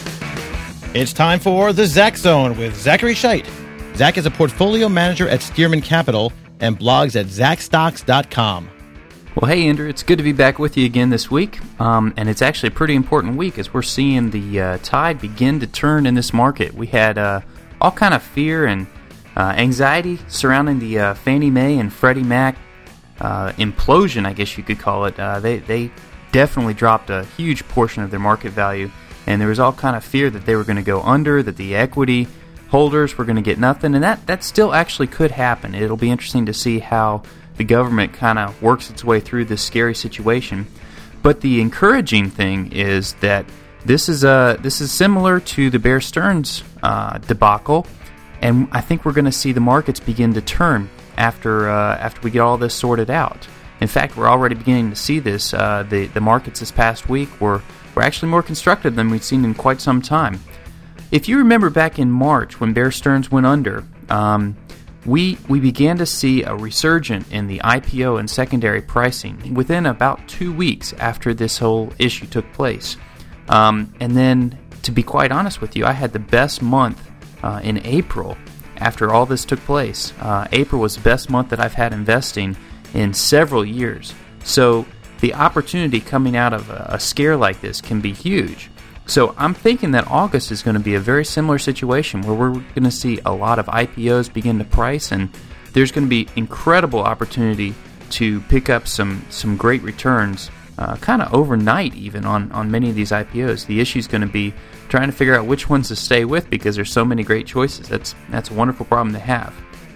[SPEAKER 4] It's time for the Zach Zone with Zachary Scheit. Zach is a portfolio manager at Stearman Capital and blogs at zach stocks dot com.
[SPEAKER 5] Well, hey, Andrew, it's good to be back with you again this week, um, and it's actually a pretty important week as we're seeing the uh, tide begin to turn in this market. We had uh, all kind of fear and uh, anxiety surrounding the uh, Fannie Mae and Freddie Mac uh, implosion, I guess you could call it. Uh, they, they definitely dropped a huge portion of their market value, and there was all kind of fear that they were going to go under, that the equity holders were going to get nothing, and that, that still actually could happen. It'll be interesting to see how the government kind of works its way through this scary situation. But the encouraging thing is that this is a this is similar to the Bear Stearns uh, debacle, and I think we're going to see the markets begin to turn after uh, after we get all this sorted out. In fact, we're already beginning to see this. Uh, the the markets this past week were were actually more constructive than we've seen in quite some time. If you remember back in March when Bear Stearns went under, um, We we began to see a resurgence in the I P O and secondary pricing within about two weeks after this whole issue took place. Um, and then, to be quite honest with you, I had the best month uh, in April after all this took place. Uh, April was the best month that I've had investing in several years. So the opportunity coming out of a, a scare like this can be huge. So I'm thinking that August is going to be a very similar situation where we're going to see a lot of I P Os begin to price, and there's going to be incredible opportunity to pick up some, some great returns uh, kind of overnight even on, on many of these I P Os. The issue is going to be trying to figure out which ones to stay with because there's so many great choices. That's, that's a wonderful problem to have.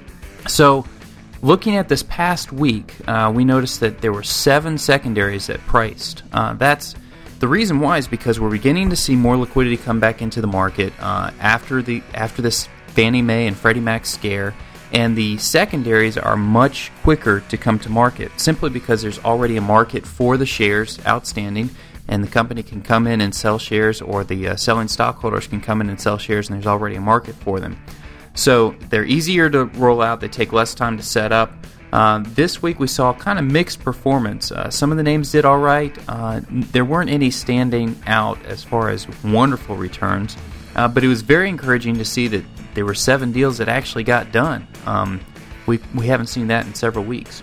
[SPEAKER 5] So looking at this past week, uh, we noticed that there were seven secondaries that priced. Uh, that's The reason why is because we're beginning to see more liquidity come back into the market uh, after the after this Fannie Mae and Freddie Mac scare, and the secondaries are much quicker to come to market simply because there's already a market for the shares outstanding, and the company can come in and sell shares, or the uh, selling stockholders can come in and sell shares, and there's already a market for them. So they're easier to roll out. They take less time to set up. Uh, this week we saw kind of mixed performance. Uh, some of the names did all right. Uh, there weren't any standing out as far as wonderful returns, uh, but it was very encouraging to see that there were seven deals that actually got done. Um, we we haven't seen that in several weeks.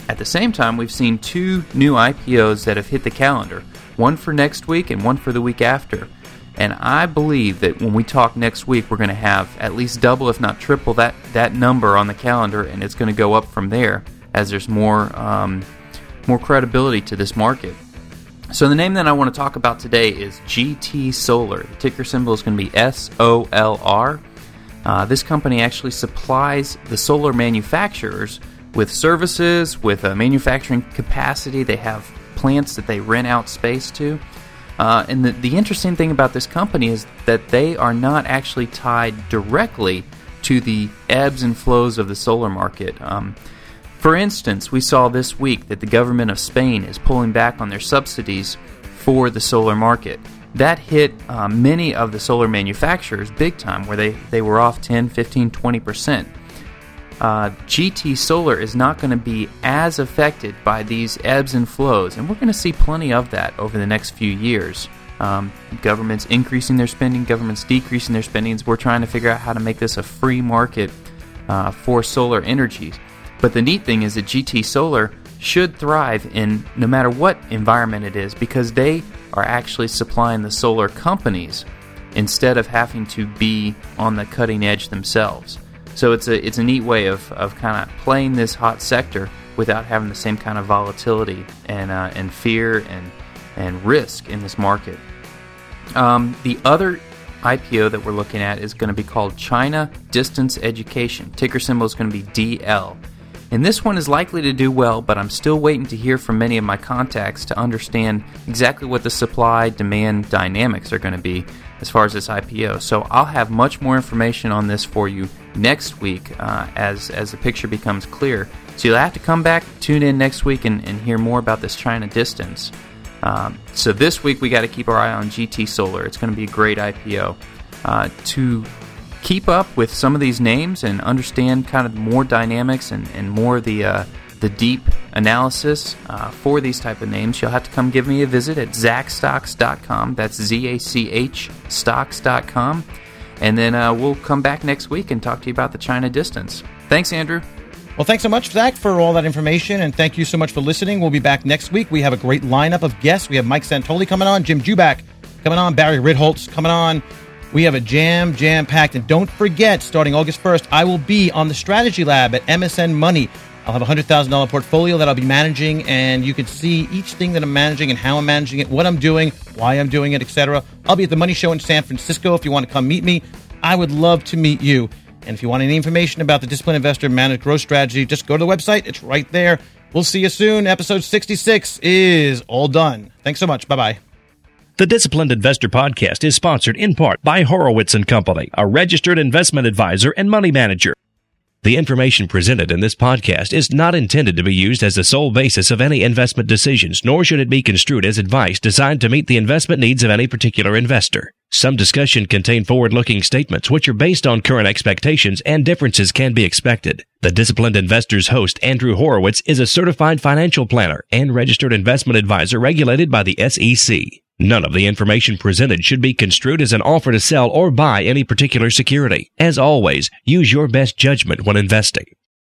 [SPEAKER 5] At the same time, we've seen two new I P Os that have hit the calendar, one for next week and one for the week after. And I believe that when we talk next week, we're going to have at least double, if not triple, that, that number on the calendar, and it's going to go up from there as there's more um, more credibility to this market. So the name that I want to talk about today is G T Solar. The ticker symbol is going to be S O L R. Uh, this company actually supplies the solar manufacturers with services, with a manufacturing capacity. They have plants that they rent out space to. Uh, and the, the interesting thing about this company is that they are not actually tied directly to the ebbs and flows of the solar market. Um, for instance, we saw this week that the government of Spain is pulling back on their subsidies for the solar market. That hit uh, many of the solar manufacturers big time, where they, they were off ten, fifteen, twenty percent. Uh, G T Solar is not going to be as affected by these ebbs and flows, and we're going to see plenty of that over the next few years. Um, governments increasing their spending, governments decreasing their spending. We're trying to figure out how to make this a free market uh, for solar energy. But the neat thing is that G T Solar should thrive in no matter what environment it is, because they are actually supplying the solar companies instead of having to be on the cutting edge themselves. So it's a it's a neat way of, of kind of playing this hot sector without having the same kind of volatility and uh, and fear and and risk in this market. Um, the other I P O that we're looking at is going to be called China Distance Education. Ticker symbol is going to be D L. And this one is likely to do well, but I'm still waiting to hear from many of my contacts to understand exactly what the supply-demand dynamics are going to be as far as this I P O. So I'll have much more information on this for you next week uh, as, as the picture becomes clear. So you'll have to come back, tune in next week, and, and hear more about this China Distance. Um, so this week we got to keep our eye on G T Solar. It's going to be a great I P O. Uh, to keep up with some of these names and understand kind of more dynamics and, and more the uh, the deep analysis uh, for these type of names, you'll have to come give me a visit at zach stocks dot com. That's Z A C H stocks dot com. And then uh, we'll come back next week and talk to you about the China Distance. Thanks, Andrew.
[SPEAKER 4] Well, thanks so much, Zach, for all that information, and thank you so much for listening. We'll be back next week. We have a great lineup of guests. We have Mike Santoli coming on, Jim Juback coming on, Barry Ritholtz coming on. We have a jam, jam-packed, and don't forget, starting August first, I will be on the Strategy Lab at M S N Money. I'll have a one hundred thousand dollars portfolio that I'll be managing, and you can see each thing that I'm managing and how I'm managing it, what I'm doing, why I'm doing it, et cetera. I'll be at the Money Show in San Francisco if you want to come meet me. I would love to meet you. And if you want any information about the Disciplined Investor Managed Growth Strategy, just go to the website. It's right there. We'll see you soon. Episode sixty-six is all done. Thanks so much. Bye-bye.
[SPEAKER 2] The Disciplined Investor Podcast is sponsored in part by Horowitz and Company, a registered investment advisor and money manager. The information presented in this podcast is not intended to be used as the sole basis of any investment decisions, nor should it be construed as advice designed to meet the investment needs of any particular investor. Some discussion contain forward-looking statements which are based on current expectations, and differences can be expected. The Disciplined Investor's host, Andrew Horowitz, is a certified financial planner and registered investment advisor regulated by the S E C. None of the information presented should be construed as an offer to sell or buy any particular security. As always, use your best judgment when investing.